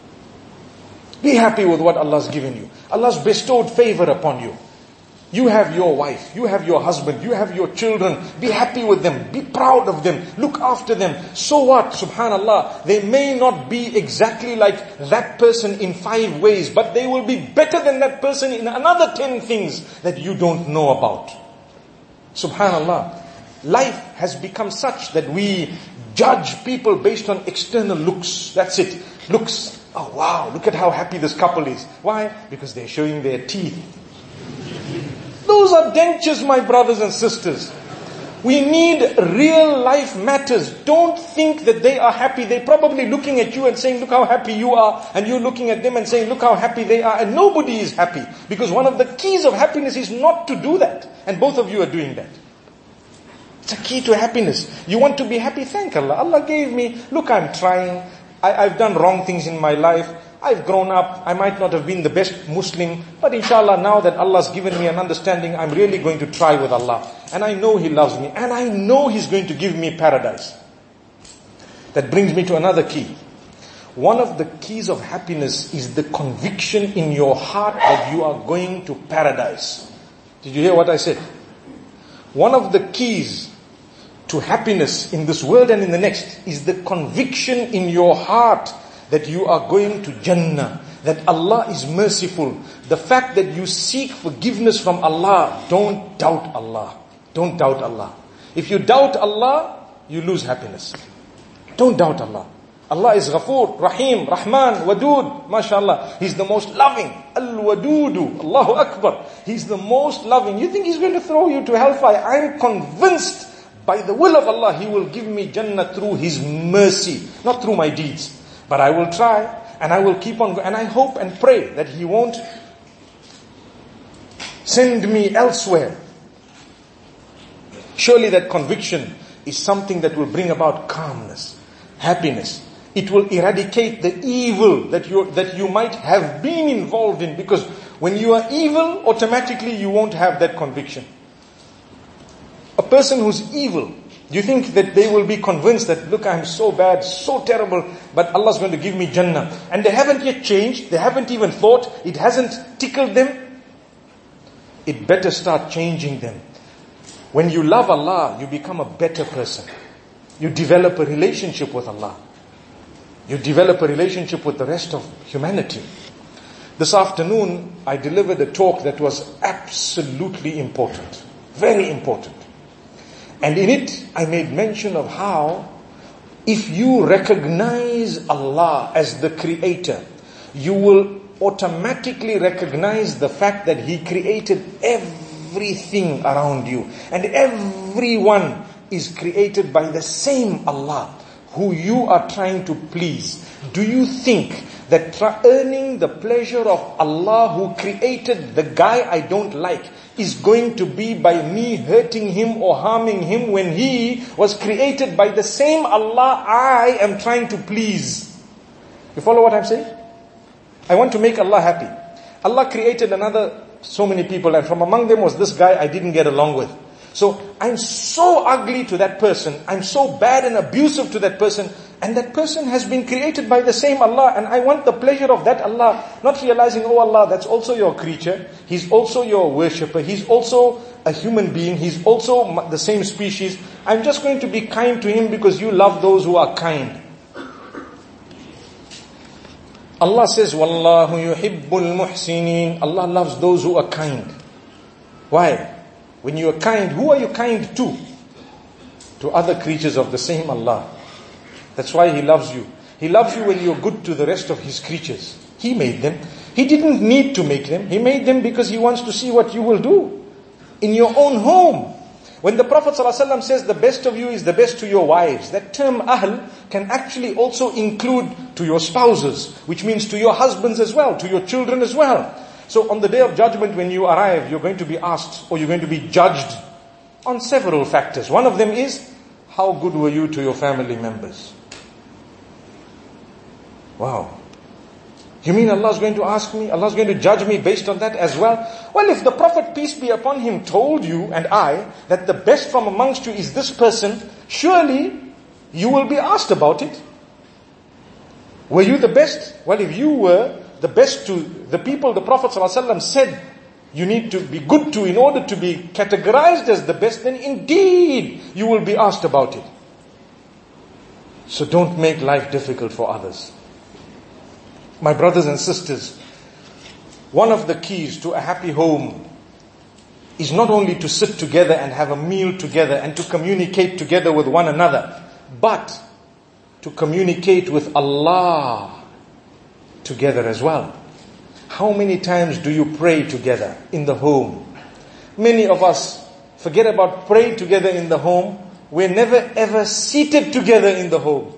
Be happy with what Allah's given you. Allah's bestowed favor upon you. You have your wife, you have your husband, you have your children. Be happy with them, be proud of them, look after them. So what? Subhanallah, they may not be exactly like that person in five ways, but they will be better than that person in another ten things that you don't know about. Subhanallah. Life has become such that we judge people based on external looks. That's it. Looks. Oh wow, look at how happy this couple is. Why? Because they're showing their teeth. Those are dentures, my brothers and sisters. We need real life matters. Don't think that they are happy. They're probably looking at you and saying, look how happy you are. And you're looking at them and saying, look how happy they are. And nobody is happy. Because one of the keys of happiness is not to do that. And both of you are doing that. It's a key to happiness. You want to be happy? Thank Allah. Allah gave me, look, I'm trying. I, I've done wrong things in my life. I've grown up, I might not have been the best Muslim, but inshallah now that Allah's given me an understanding, I'm really going to try with Allah. And I know He loves me, and I know He's going to give me paradise. That brings me to another key. One of the keys of happiness is the conviction in your heart that you are going to paradise. Did you hear what I said? One of the keys to happiness in this world and in the next is the conviction in your heart that you are going to Jannah, that Allah is merciful. The fact that you seek forgiveness from Allah, don't doubt Allah. Don't doubt Allah. If you doubt Allah, you lose happiness. Don't doubt Allah. Allah is Ghafoor, Rahim, Rahman, Wadud, mashallah. He's the most loving. Al-Wadudu, Allahu Akbar. He's the most loving. You think He's going to throw you to hellfire? I'm convinced by the will of Allah, He will give me Jannah through His mercy, not through my deeds. But I will try, and I will keep on going, and I hope and pray that He won't send me elsewhere. Surely that conviction is something that will bring about calmness, happiness. It will eradicate the evil that you, that you might have been involved in, because when you are evil, automatically you won't have that conviction. A person who's evil, you think that they will be convinced that, look, I'm so bad, so terrible, but Allah's going to give me Jannah. And they haven't yet changed, they haven't even thought, it hasn't tickled them. It better start changing them. When you love Allah, you become a better person. You develop a relationship with Allah. You develop a relationship with the rest of humanity. This afternoon, I delivered a talk that was absolutely important. Very important. And in it, I made mention of how, if you recognize Allah as the creator, you will automatically recognize the fact that He created everything around you. And everyone is created by the same Allah who you are trying to please. Do you think that tra- earning the pleasure of Allah who created the guy I don't like is going to be by me hurting him or harming him when he was created by the same Allah I am trying to please? You follow what I'm saying? I want to make Allah happy. Allah created another, so many people, and from among them was this guy I didn't get along with. So I'm so ugly to that person, I'm so bad and abusive to that person, and that person has been created by the same Allah, and I want the pleasure of that Allah, not realizing, oh Allah, that's also your creature, He's also your worshipper, He's also a human being, He's also the same species. I'm just going to be kind to him because you love those who are kind. Allah says, Wallahu yuhibbul muhsinin. Allah loves those who are kind. Why? When you are kind, who are you kind to? To other creatures of the same Allah. That's why He loves you. He loves you when you're good to the rest of His creatures. He made them. He didn't need to make them. He made them because He wants to see what you will do in your own home. When the Prophet ﷺ says the best of you is the best to your wives, that term ahl can actually also include to your spouses, which means to your husbands as well, to your children as well. So on the day of judgment, when you arrive, you're going to be asked, or you're going to be judged on several factors. One of them is, how good were you to your family members? Wow. You mean Allah's going to ask me, Allah's going to judge me based on that as well? Well, if the Prophet, peace be upon him, told you and I that the best from amongst you is this person, surely you will be asked about it. Were you the best? Well, if you were the best to the people the Prophet ﷺ said you need to be good to in order to be categorized as the best, then indeed you will be asked about it. So don't make life difficult for others. My brothers and sisters, one of the keys to a happy home is not only to sit together and have a meal together and to communicate together with one another, but to communicate with Allah together as well. How many times do you pray together in the home? Many of us forget about praying together in the home. We're never ever seated together in the home.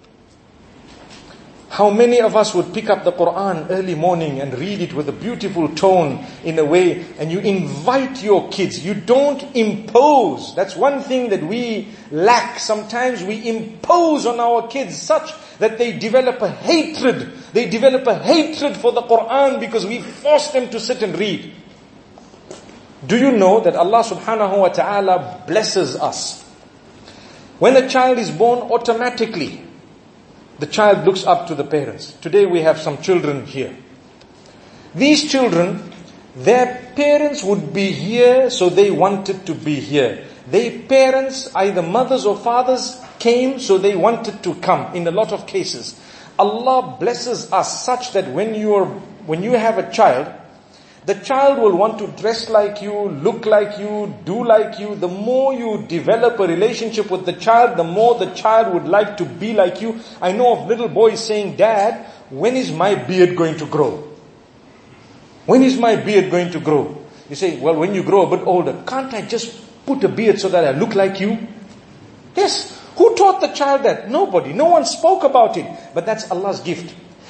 How many of us would pick up the Quran early morning and read it with a beautiful tone in a way, and you invite your kids. You don't impose. That's one thing that we lack. Sometimes we impose on our kids such that they develop a hatred. They develop a hatred for the Quran because we force them to sit and read. Do you know that Allah subhanahu wa ta'ala blesses us? When a child is born, automatically the child looks up to the parents. Today we have some children here. These children, their parents would be here, so they wanted to be here. Their parents, either mothers or fathers, came, so they wanted to come in a lot of cases. Allah blesses us such that when you are, when you have a child, the child will want to dress like you, look like you, do like you. The more you develop a relationship with the child, the more the child would like to be like you. I know of little boys saying, Dad, when is my beard going to grow? When is my beard going to grow? You say, well, when you grow a bit older. Can't I just put a beard so that I look like you? Yes. Who taught the child that? Nobody. No one spoke about it. But that's Allah's gift.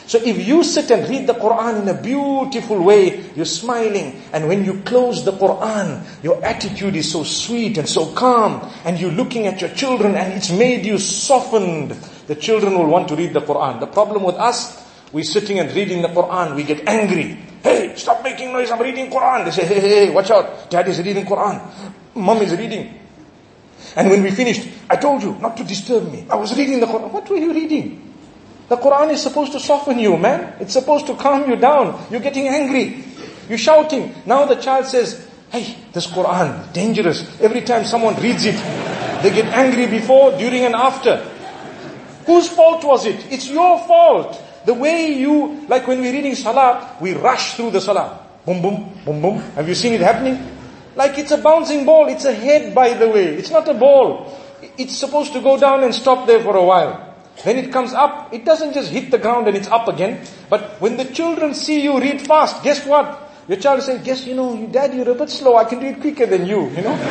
So if you sit and read the Quran in a beautiful way, you're smiling. And when you close the Quran, your attitude is so sweet and so calm. And you're looking at your children and it's made you softened. The children will want to read the Quran. The problem with us, we're sitting and reading the Quran, we get angry. Hey, stop making noise, I'm reading Quran. They say, hey, hey, hey, watch out. Dad is reading Quran. Mom is reading. And when we finished, I told you not to disturb me. I was reading the Quran. What were you reading? The Quran is supposed to soften you, man. It's supposed to calm you down. You're getting angry. You're shouting. Now the child says, hey, this Quran, dangerous. Every time someone reads it, they get angry before, during and after. Whose fault was it? It's your fault. The way you, like when we're reading Salah, we rush through the Salah. Boom, boom, boom, boom. Have you seen it happening? Like it's a bouncing ball. It's a head, by the way. It's not a ball. It's supposed to go down and stop there for a while. Then it comes up. It doesn't just hit the ground and it's up again. But when the children see you read fast, guess what? Your child says, guess, you know, Dad, you're a bit slow. I can read quicker than you, you know.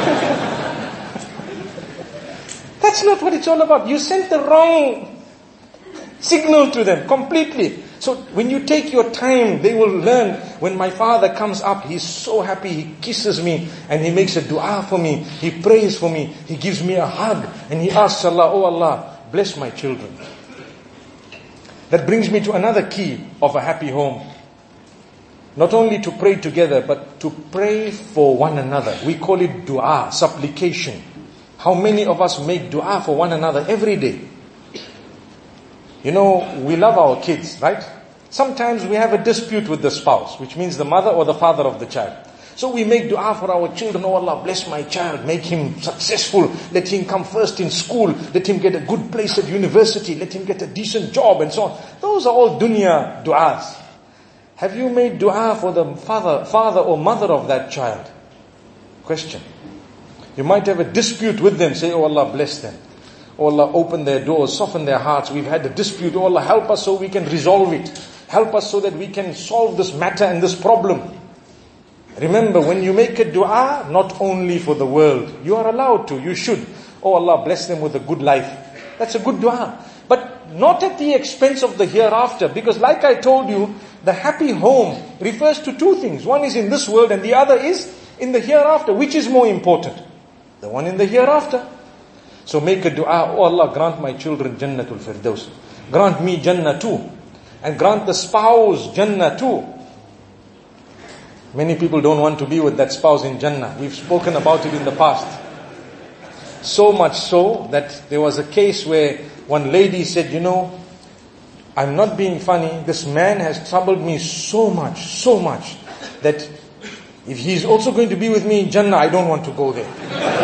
That's not what it's all about. You sent the wrong signal to them completely. So when you take your time, they will learn. When my father comes up, he's so happy. He kisses me and he makes a dua for me. He prays for me. He gives me a hug and he asks Allah, oh Allah, bless my children. That brings me to another key of a happy home. Not only to pray together, but to pray for one another. We call it dua, supplication. How many of us make dua for one another every day? You know, we love our kids, right? Sometimes we have a dispute with the spouse, which means the mother or the father of the child. So we make dua for our children. Oh Allah, bless my child. Make him successful. Let him come first in school. Let him get a good place at university. Let him get a decent job and so on. Those are all dunya du'as. Have you made dua for the father, father or mother of that child? Question. You might have a dispute with them. Say, oh Allah, bless them. Oh Allah, open their doors, soften their hearts. We've had a dispute. Oh Allah, help us so we can resolve it. Help us so that we can solve this matter and this problem. Remember, when you make a dua, not only for the world, you are allowed to, you should. Oh Allah, bless them with a good life. That's a good dua. But not at the expense of the hereafter. Because like I told you, the happy home refers to two things. One is in this world and the other is in the hereafter. Which is more important? The one in the hereafter. So make a dua, oh Allah, grant my children Jannatul Firdaus. Grant me Jannah too. And grant the spouse Jannah too. Many people don't want to be with that spouse in Jannah. We've spoken about it in the past. So much so that there was a case where one lady said, you know, I'm not being funny. This man has troubled me so much, so much that if he's also going to be with me in Jannah, I don't want to go there.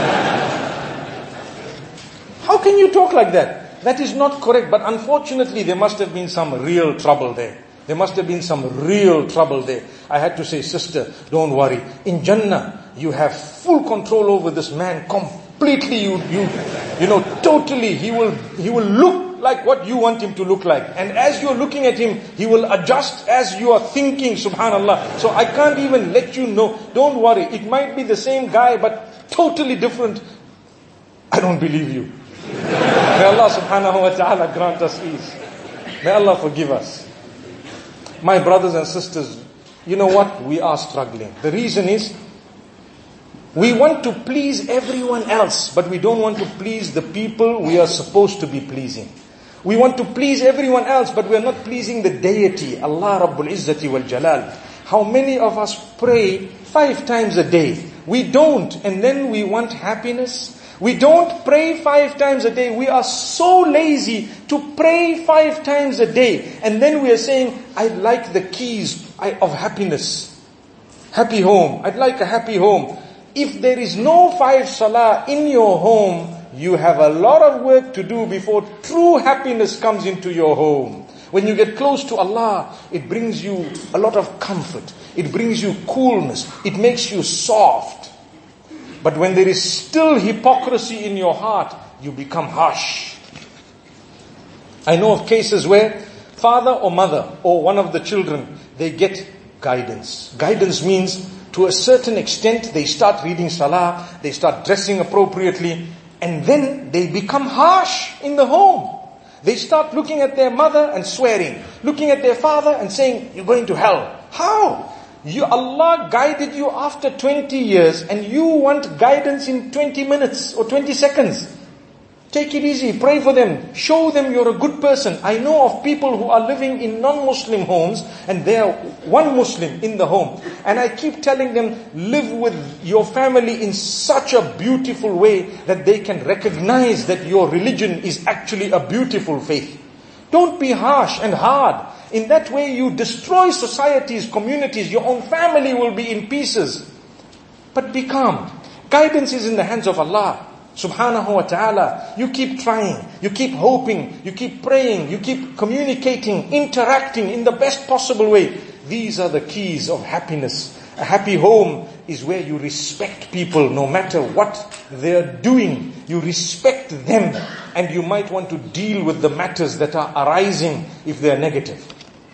How can you talk like that? That is not correct. But unfortunately, there must have been some real trouble there. There must have been some real trouble there. I had to say, sister, don't worry. In Jannah, you have full control over this man. Completely, you, you, you know, totally. He will, he will look like what you want him to look like. And as you're looking at him, he will adjust as you are thinking, subhanallah. So I can't even let you know. Don't worry. It might be the same guy, but totally different. I don't believe you. May Allah subhanahu wa ta'ala grant us ease. May Allah forgive us. My brothers and sisters, you know what? We are struggling. The reason is, we want to please everyone else, but we don't want to please the people we are supposed to be pleasing. We want to please everyone else, but we are not pleasing the deity, Allah Rabbul Izzati wal Jalal. How many of us pray five times a day? We don't, and then we want happiness. We don't pray five times a day. We are so lazy to pray five times a day. And then we are saying, I'd like the keys of happiness. Happy home. I'd like a happy home. If there is no five salah in your home, you have a lot of work to do before true happiness comes into your home. When you get close to Allah, it brings you a lot of comfort. It brings you coolness. It makes you soft. But when there is still hypocrisy in your heart, you become harsh. I know of cases where father or mother or one of the children, they get guidance. Guidance means to a certain extent they start reading salah, they start dressing appropriately, and then they become harsh in the home. They start looking at their mother and swearing, looking at their father and saying, you're going to hell. How? You, Allah guided you after twenty years and you want guidance in twenty minutes or twenty seconds. Take it easy, pray for them, show them you're a good person. I know of people who are living in non-Muslim homes and they are one Muslim in the home. And I keep telling them, live with your family in such a beautiful way that they can recognize that your religion is actually a beautiful faith. Don't be harsh and hard. In that way you destroy societies, communities, your own family will be in pieces. But be calm. Guidance is in the hands of Allah subhanahu wa ta'ala. You keep trying, you keep hoping, you keep praying, you keep communicating, interacting in the best possible way. These are the keys of happiness. A happy home is where you respect people no matter what they're doing. You respect them and you might want to deal with the matters that are arising if they're negative.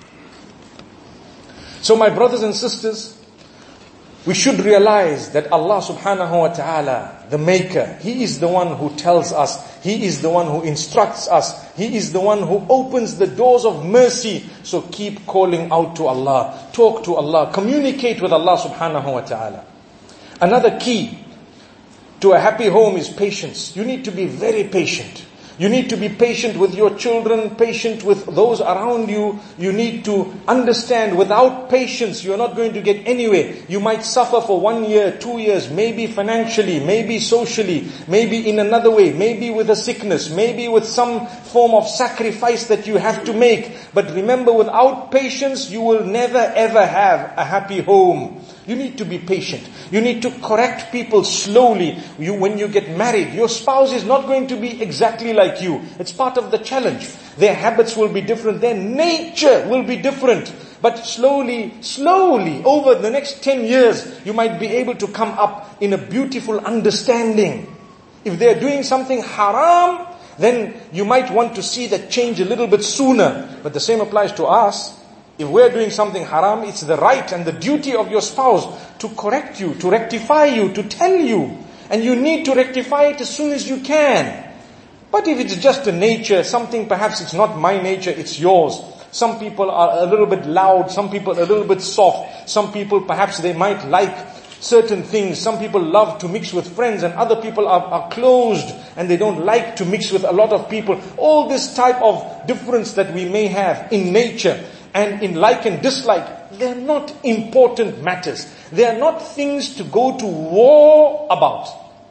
So my brothers and sisters, we should realize that Allah subhanahu wa ta'ala, the maker, He is the one who tells us, He is the one who instructs us, He is the one who opens the doors of mercy. So keep calling out to Allah, talk to Allah, communicate with Allah subhanahu wa ta'ala. Another key to a happy home is patience. You need to be very patient. You need to be patient with your children, patient with those around you. You need to understand without patience you're not going to get anywhere. You might suffer for one year, two years, maybe financially, maybe socially, maybe in another way, maybe with a sickness, maybe with some form of sacrifice that you have to make. But remember, without patience you will never ever have a happy home. You need to be patient. You need to correct people slowly. You, when you get married, your spouse is not going to be exactly like you. It's part of the challenge. Their habits will be different. Their nature will be different. But slowly, slowly, over the next ten years, you might be able to come up in a beautiful understanding. If they're doing something haram, then you might want to see that change a little bit sooner. But the same applies to us. If we're doing something haram, it's the right and the duty of your spouse to correct you, to rectify you, to tell you. And you need to rectify it as soon as you can. But if it's just a nature, something perhaps it's not my nature, it's yours. Some people are a little bit loud, some people a little bit soft. Some people perhaps they might like certain things. Some people love to mix with friends and other people are, are closed and they don't like to mix with a lot of people. All this type of difference that we may have in nature and in like and dislike, they're not important matters. They are not things to go to war about.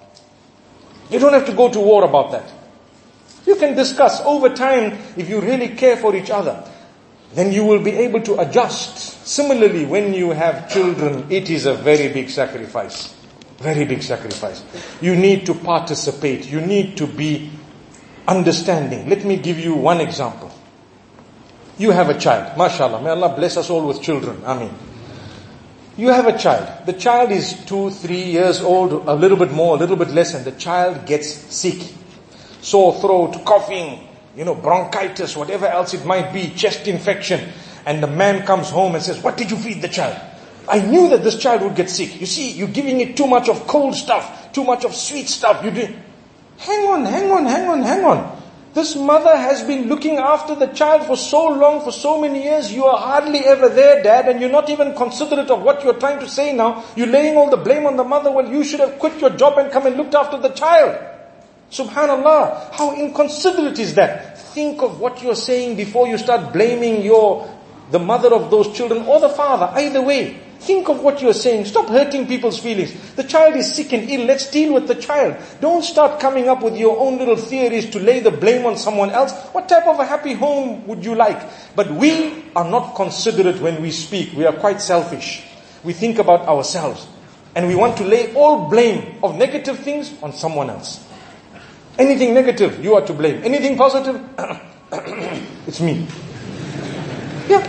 You don't have to go to war about that. You can discuss over time if you really care for each other. Then you will be able to adjust. Similarly, when you have children, it is a very big sacrifice. Very big sacrifice. You need to participate. You need to be understanding. Let me give you one example. You have a child. MashaAllah. May Allah bless us all with children. Ameen. You have a child. The child is two, three years old, a little bit more, a little bit less, and the child gets sick. Sore throat, coughing, you know, bronchitis, whatever else it might be, chest infection. And the man comes home and says, what did you feed the child? I knew that this child would get sick. You see, you're giving it too much of cold stuff, too much of sweet stuff. You do. Hang on, hang on, hang on, hang on. This mother has been looking after the child for so long, for so many years. You are hardly ever there, Dad, and you're not even considerate of what you're trying to say now. You're laying all the blame on the mother. Well, you should have quit your job and come and looked after the child. Subhanallah, how inconsiderate is that? Think of what you're saying before you start blaming your, the mother of those children or the father, either way. Think of what you're saying. Stop hurting people's feelings. The child is sick and ill. Let's deal with the child. Don't start coming up with your own little theories to lay the blame on someone else. What type of a happy home would you like? But we are not considerate when we speak. We are quite selfish. We think about ourselves. And we want to lay all blame of negative things on someone else. Anything negative, you are to blame. Anything positive, it's me. Yeah.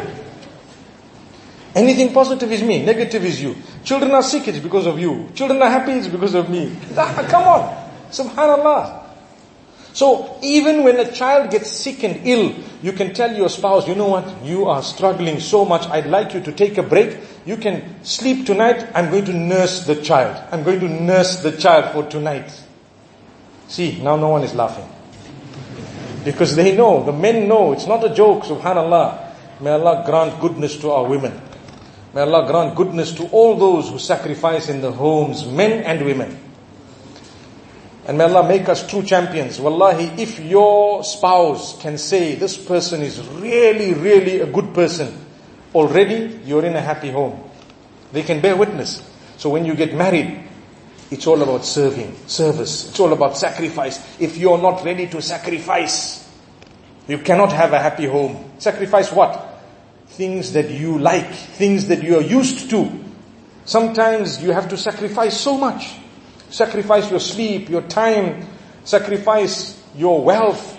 Anything positive is me, negative is you. Children are sick, it's because of you. Children are happy, it's because of me. Come on. Subhanallah. So, even when a child gets sick and ill, you can tell your spouse, you know what, you are struggling so much, I'd like you to take a break. You can sleep tonight, I'm going to nurse the child. I'm going to nurse the child for tonight. See, now no one is laughing. Because they know, the men know, it's not a joke, subhanallah. May Allah grant goodness to our women. May Allah grant goodness to all those who sacrifice in the homes, men and women. And may Allah make us true champions. Wallahi, if your spouse can say, this person is really, really a good person, already you're in a happy home. They can bear witness. So when you get married, it's all about serving, service. It's all about sacrifice. If you're not ready to sacrifice, you cannot have a happy home. Sacrifice what? Things that you like, things that you are used to. Sometimes you have to sacrifice so much. Sacrifice your sleep, your time, sacrifice your wealth,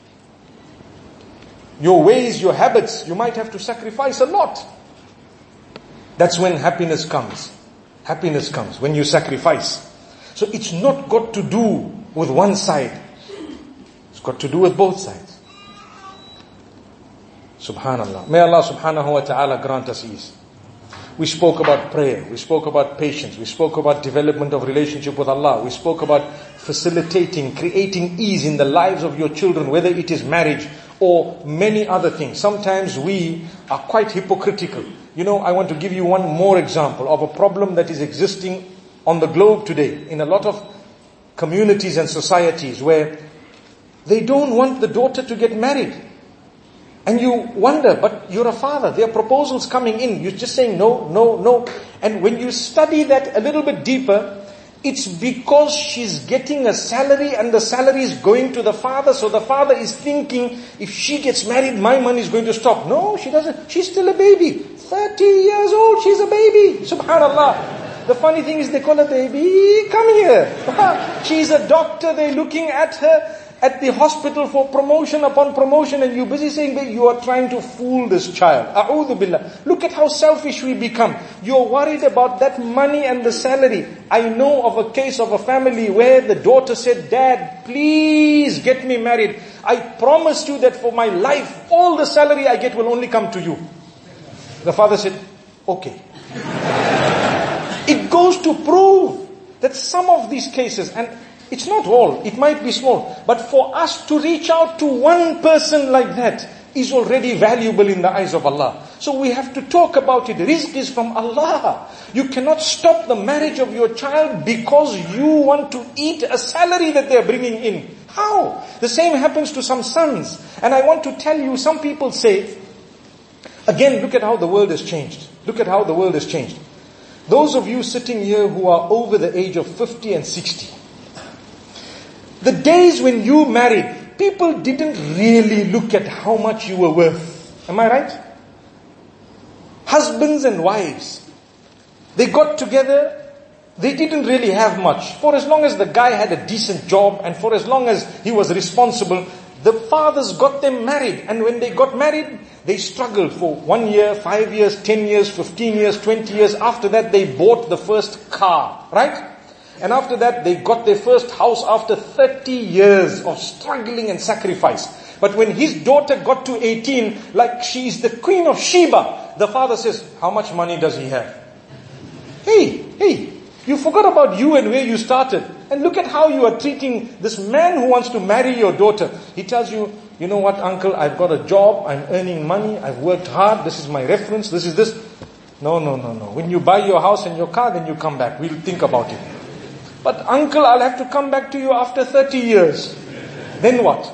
your ways, your habits. You might have to sacrifice a lot. That's when happiness comes. Happiness comes when you sacrifice. So it's not got to do with one side. It's got to do with both sides. Subhanallah. May Allah subhanahu wa ta'ala grant us ease. We spoke about prayer. We spoke about patience. We spoke about development of relationship with Allah. We spoke about facilitating, creating ease in the lives of your children, whether it is marriage or many other things. Sometimes we are quite hypocritical. You know, I want to give you one more example of a problem that is existing on the globe today in a lot of communities and societies where they don't want the daughter to get married. And you wonder, but you're a father, there are proposals coming in, you're just saying no, no, no. And when you study that a little bit deeper, it's because she's getting a salary and the salary is going to the father, so the father is thinking, if she gets married, my money is going to stop. No, she doesn't, she's still a baby. thirty years old, she's a baby. Subhanallah. The funny thing is they call her baby, come here. She's a doctor, they're looking at her at the hospital for promotion upon promotion, and you're busy saying that you are trying to fool this child. A'udhu billah. Look at how selfish we become. You're worried about that money and the salary. I know of a case of a family where the daughter said, Dad, please get me married. I promise you that for my life, all the salary I get will only come to you. The father said, okay. It goes to prove that some of these cases, and it's not all, it might be small, but for us to reach out to one person like that is already valuable in the eyes of Allah. So we have to talk about it. Rizq is from Allah. You cannot stop the marriage of your child because you want to eat a salary that they're bringing in. How? The same happens to some sons. And I want to tell you, some people say, again, look at how the world has changed. Look at how the world has changed. Those of you sitting here who are over the age of fifty and sixty, the days when you married, people didn't really look at how much you were worth. Am I right? Husbands and wives, they got together, they didn't really have much. For as long as the guy had a decent job and for as long as he was responsible, the fathers got them married. And when they got married, they struggled for one year, five years, ten years, fifteen years, twenty years. After that, they bought the first car, right? And after that, they got their first house after thirty years of struggling and sacrifice. But when his daughter got to eighteen, like she is the queen of Sheba, the father says, how much money does he have? Hey, hey, you forgot about you and where you started. And look at how you are treating this man who wants to marry your daughter. He tells you, you know what, uncle, I've got a job, I'm earning money, I've worked hard, this is my reference, this is this. No, no, no, no. When you buy your house and your car, then you come back. We'll think about it. But uncle, I'll have to come back to you after thirty years. Then what?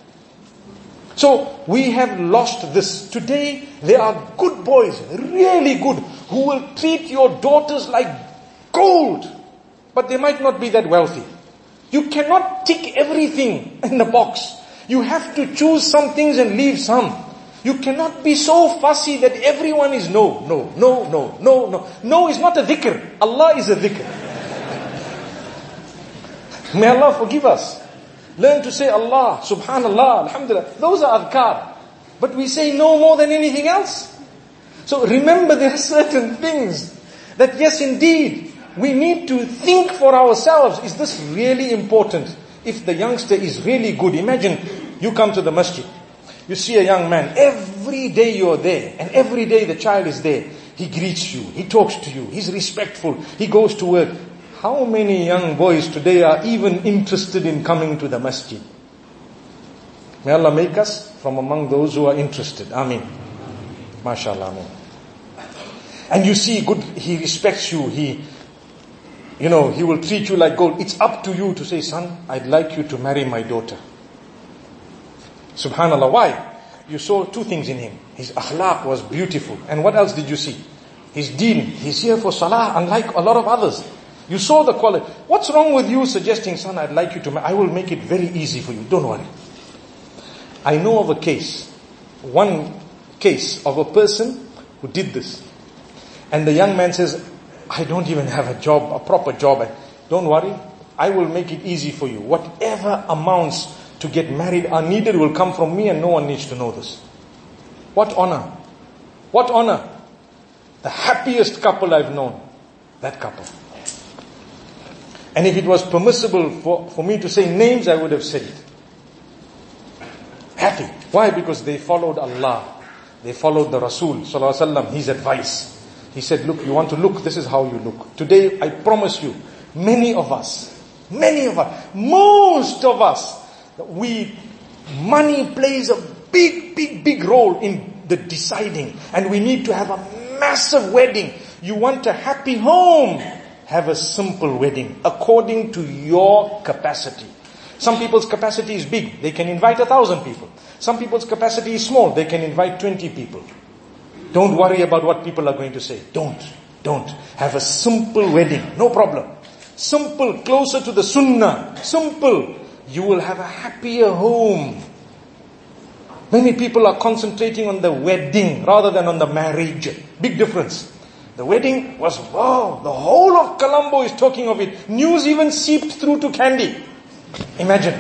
So we have lost this. Today, there are good boys, really good, who will treat your daughters like gold. But they might not be that wealthy. You cannot tick everything in the box. You have to choose some things and leave some. You cannot be so fussy that everyone is no, no, no, no, no, no. No is not a dhikr. Allah is a dhikr. May Allah forgive us. Learn to say Allah, Subhanallah, Alhamdulillah. Those are adhkar. But we say no more than anything else. So remember, there are certain things that yes indeed, we need to think for ourselves. Is this really important? If the youngster is really good, imagine you come to the masjid. You see a young man, every day you're there, and every day the child is there. He greets you, he talks to you, he's respectful, he goes to work. How many young boys today are even interested in coming to the masjid? May Allah make us from among those who are interested. Ameen. MashaAllah. Ameen. And you see, good, he respects you. He, you know, he will treat you like gold. It's up to you to say, son, I'd like you to marry my daughter. Subhanallah. Why? You saw two things in him. His akhlaq was beautiful. And what else did you see? His deen. He's here for salah, unlike a lot of others. You saw the quality. What's wrong with you suggesting, son, I'd like you to marry? I will make it very easy for you. Don't worry. I know of a case, one case of a person who did this. And the young man says, I don't even have a job, a proper job. Don't worry, I will make it easy for you. Whatever amounts to get married are needed will come from me, and no one needs to know this. What honor. What honor. The happiest couple I've known. That couple. And if it was permissible for, for me to say names, I would have said it. Happy. Why? Because they followed Allah. They followed the Rasul Sallallahu Alaihi Wasallam, his advice. He said, look, you want to look, this is how you look. Today, I promise you, many of us, many of us, most of us, we, money plays a big, big, big role in the deciding. And we need to have a massive wedding. You want a happy home, have a simple wedding according to your capacity. Some people's capacity is big. They can invite a thousand people. Some people's capacity is small. They can invite twenty people. Don't worry about what people are going to say. Don't. Don't. Have a simple wedding. No problem. Simple, closer to the sunnah. Simple. You will have a happier home. Many people are concentrating on the wedding rather than on the marriage. Big difference. The wedding was, wow, the whole of Colombo is talking of it. News even seeped through to Kandy. Imagine.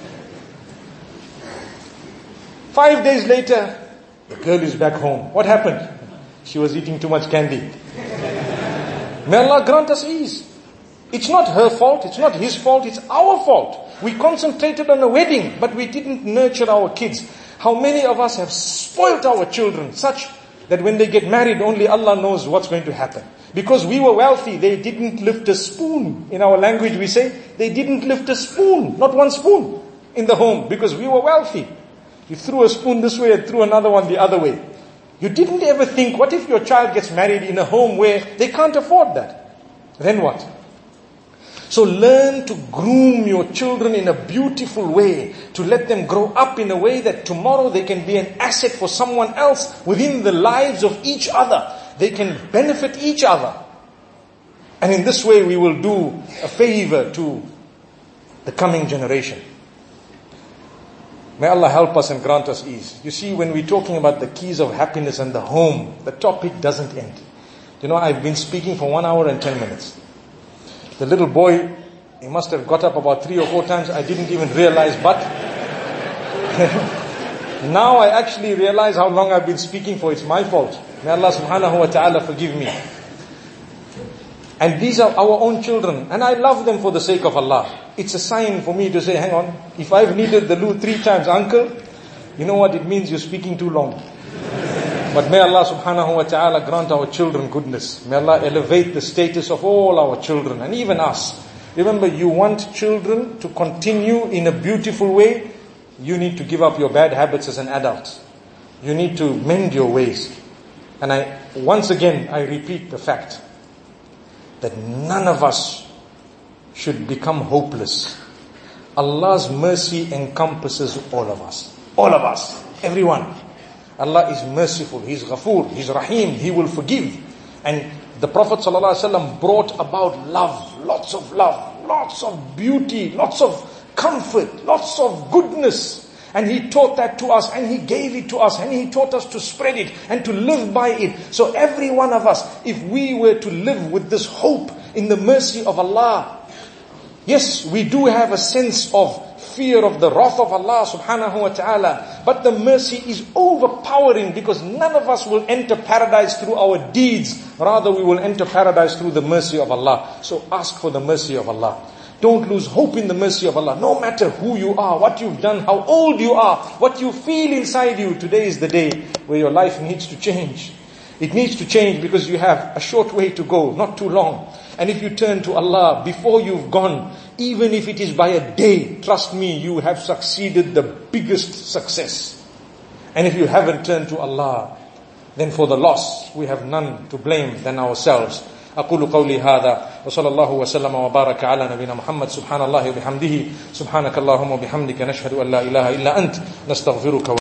Five days later, the girl is back home. What happened? She was eating too much candy. May Allah grant us ease. It's not her fault, it's not his fault, it's our fault. We concentrated on a wedding, but we didn't nurture our kids. How many of us have spoilt our children such that when they get married, only Allah knows what's going to happen. Because we were wealthy, they didn't lift a spoon. In our language we say, they didn't lift a spoon, not one spoon in the home, because we were wealthy. You threw a spoon this way and threw another one the other way. You didn't ever think, what if your child gets married in a home where they can't afford that? Then what? So learn to groom your children in a beautiful way, to let them grow up in a way that tomorrow they can be an asset for someone else within the lives of each other. They can benefit each other. And in this way we will do a favor to the coming generation. May Allah help us and grant us ease. You see, when we're talking about the keys of happiness and the home, the topic doesn't end. You know, I've been speaking for one hour and ten minutes. The little boy, he must have got up about three or four times. I didn't even realize, but now I actually realize how long I've been speaking for. It's my fault. May Allah subhanahu wa ta'ala forgive me. And these are our own children. And I love them for the sake of Allah. It's a sign for me to say, hang on, if I've needed the loo three times, uncle, you know what it means? You're speaking too long. But may Allah subhanahu wa ta'ala grant our children goodness. May Allah elevate the status of all our children and even us. Remember, you want children to continue in a beautiful way, you need to give up your bad habits as an adult. You need to mend your ways. And I, once again, I repeat the fact that none of us should become hopeless. Allah's mercy encompasses all of us. All of us. Everyone. Allah is merciful. He's Ghafoor. He's Rahim. He will forgive. And the Prophet ﷺ brought about love. Lots of love. Lots of beauty. Lots of comfort. Lots of goodness. And He taught that to us. And He gave it to us. And He taught us to spread it. And to live by it. So every one of us, if we were to live with this hope in the mercy of Allah, yes, we do have a sense of fear of the wrath of Allah subhanahu wa ta'ala. But the mercy is overpowering because none of us will enter paradise through our deeds. Rather, we will enter paradise through the mercy of Allah. So ask for the mercy of Allah. Don't lose hope in the mercy of Allah. No matter who you are, what you've done, how old you are, what you feel inside you, today is the day where your life needs to change. It needs to change because you have a short way to go, not too long. And if you turn to Allah before you've gone, even if it is by a day, trust me, you have succeeded the biggest success. And if you haven't turned to Allah, then for the loss, we have none to blame than ourselves. أقول قولي هذا وصلى الله وسلم وبارك على نبينا محمد سبحان الله وبحمده سبحانك اللهم وبحمدك نشهد أن لا إله إلا أنت نستغفرك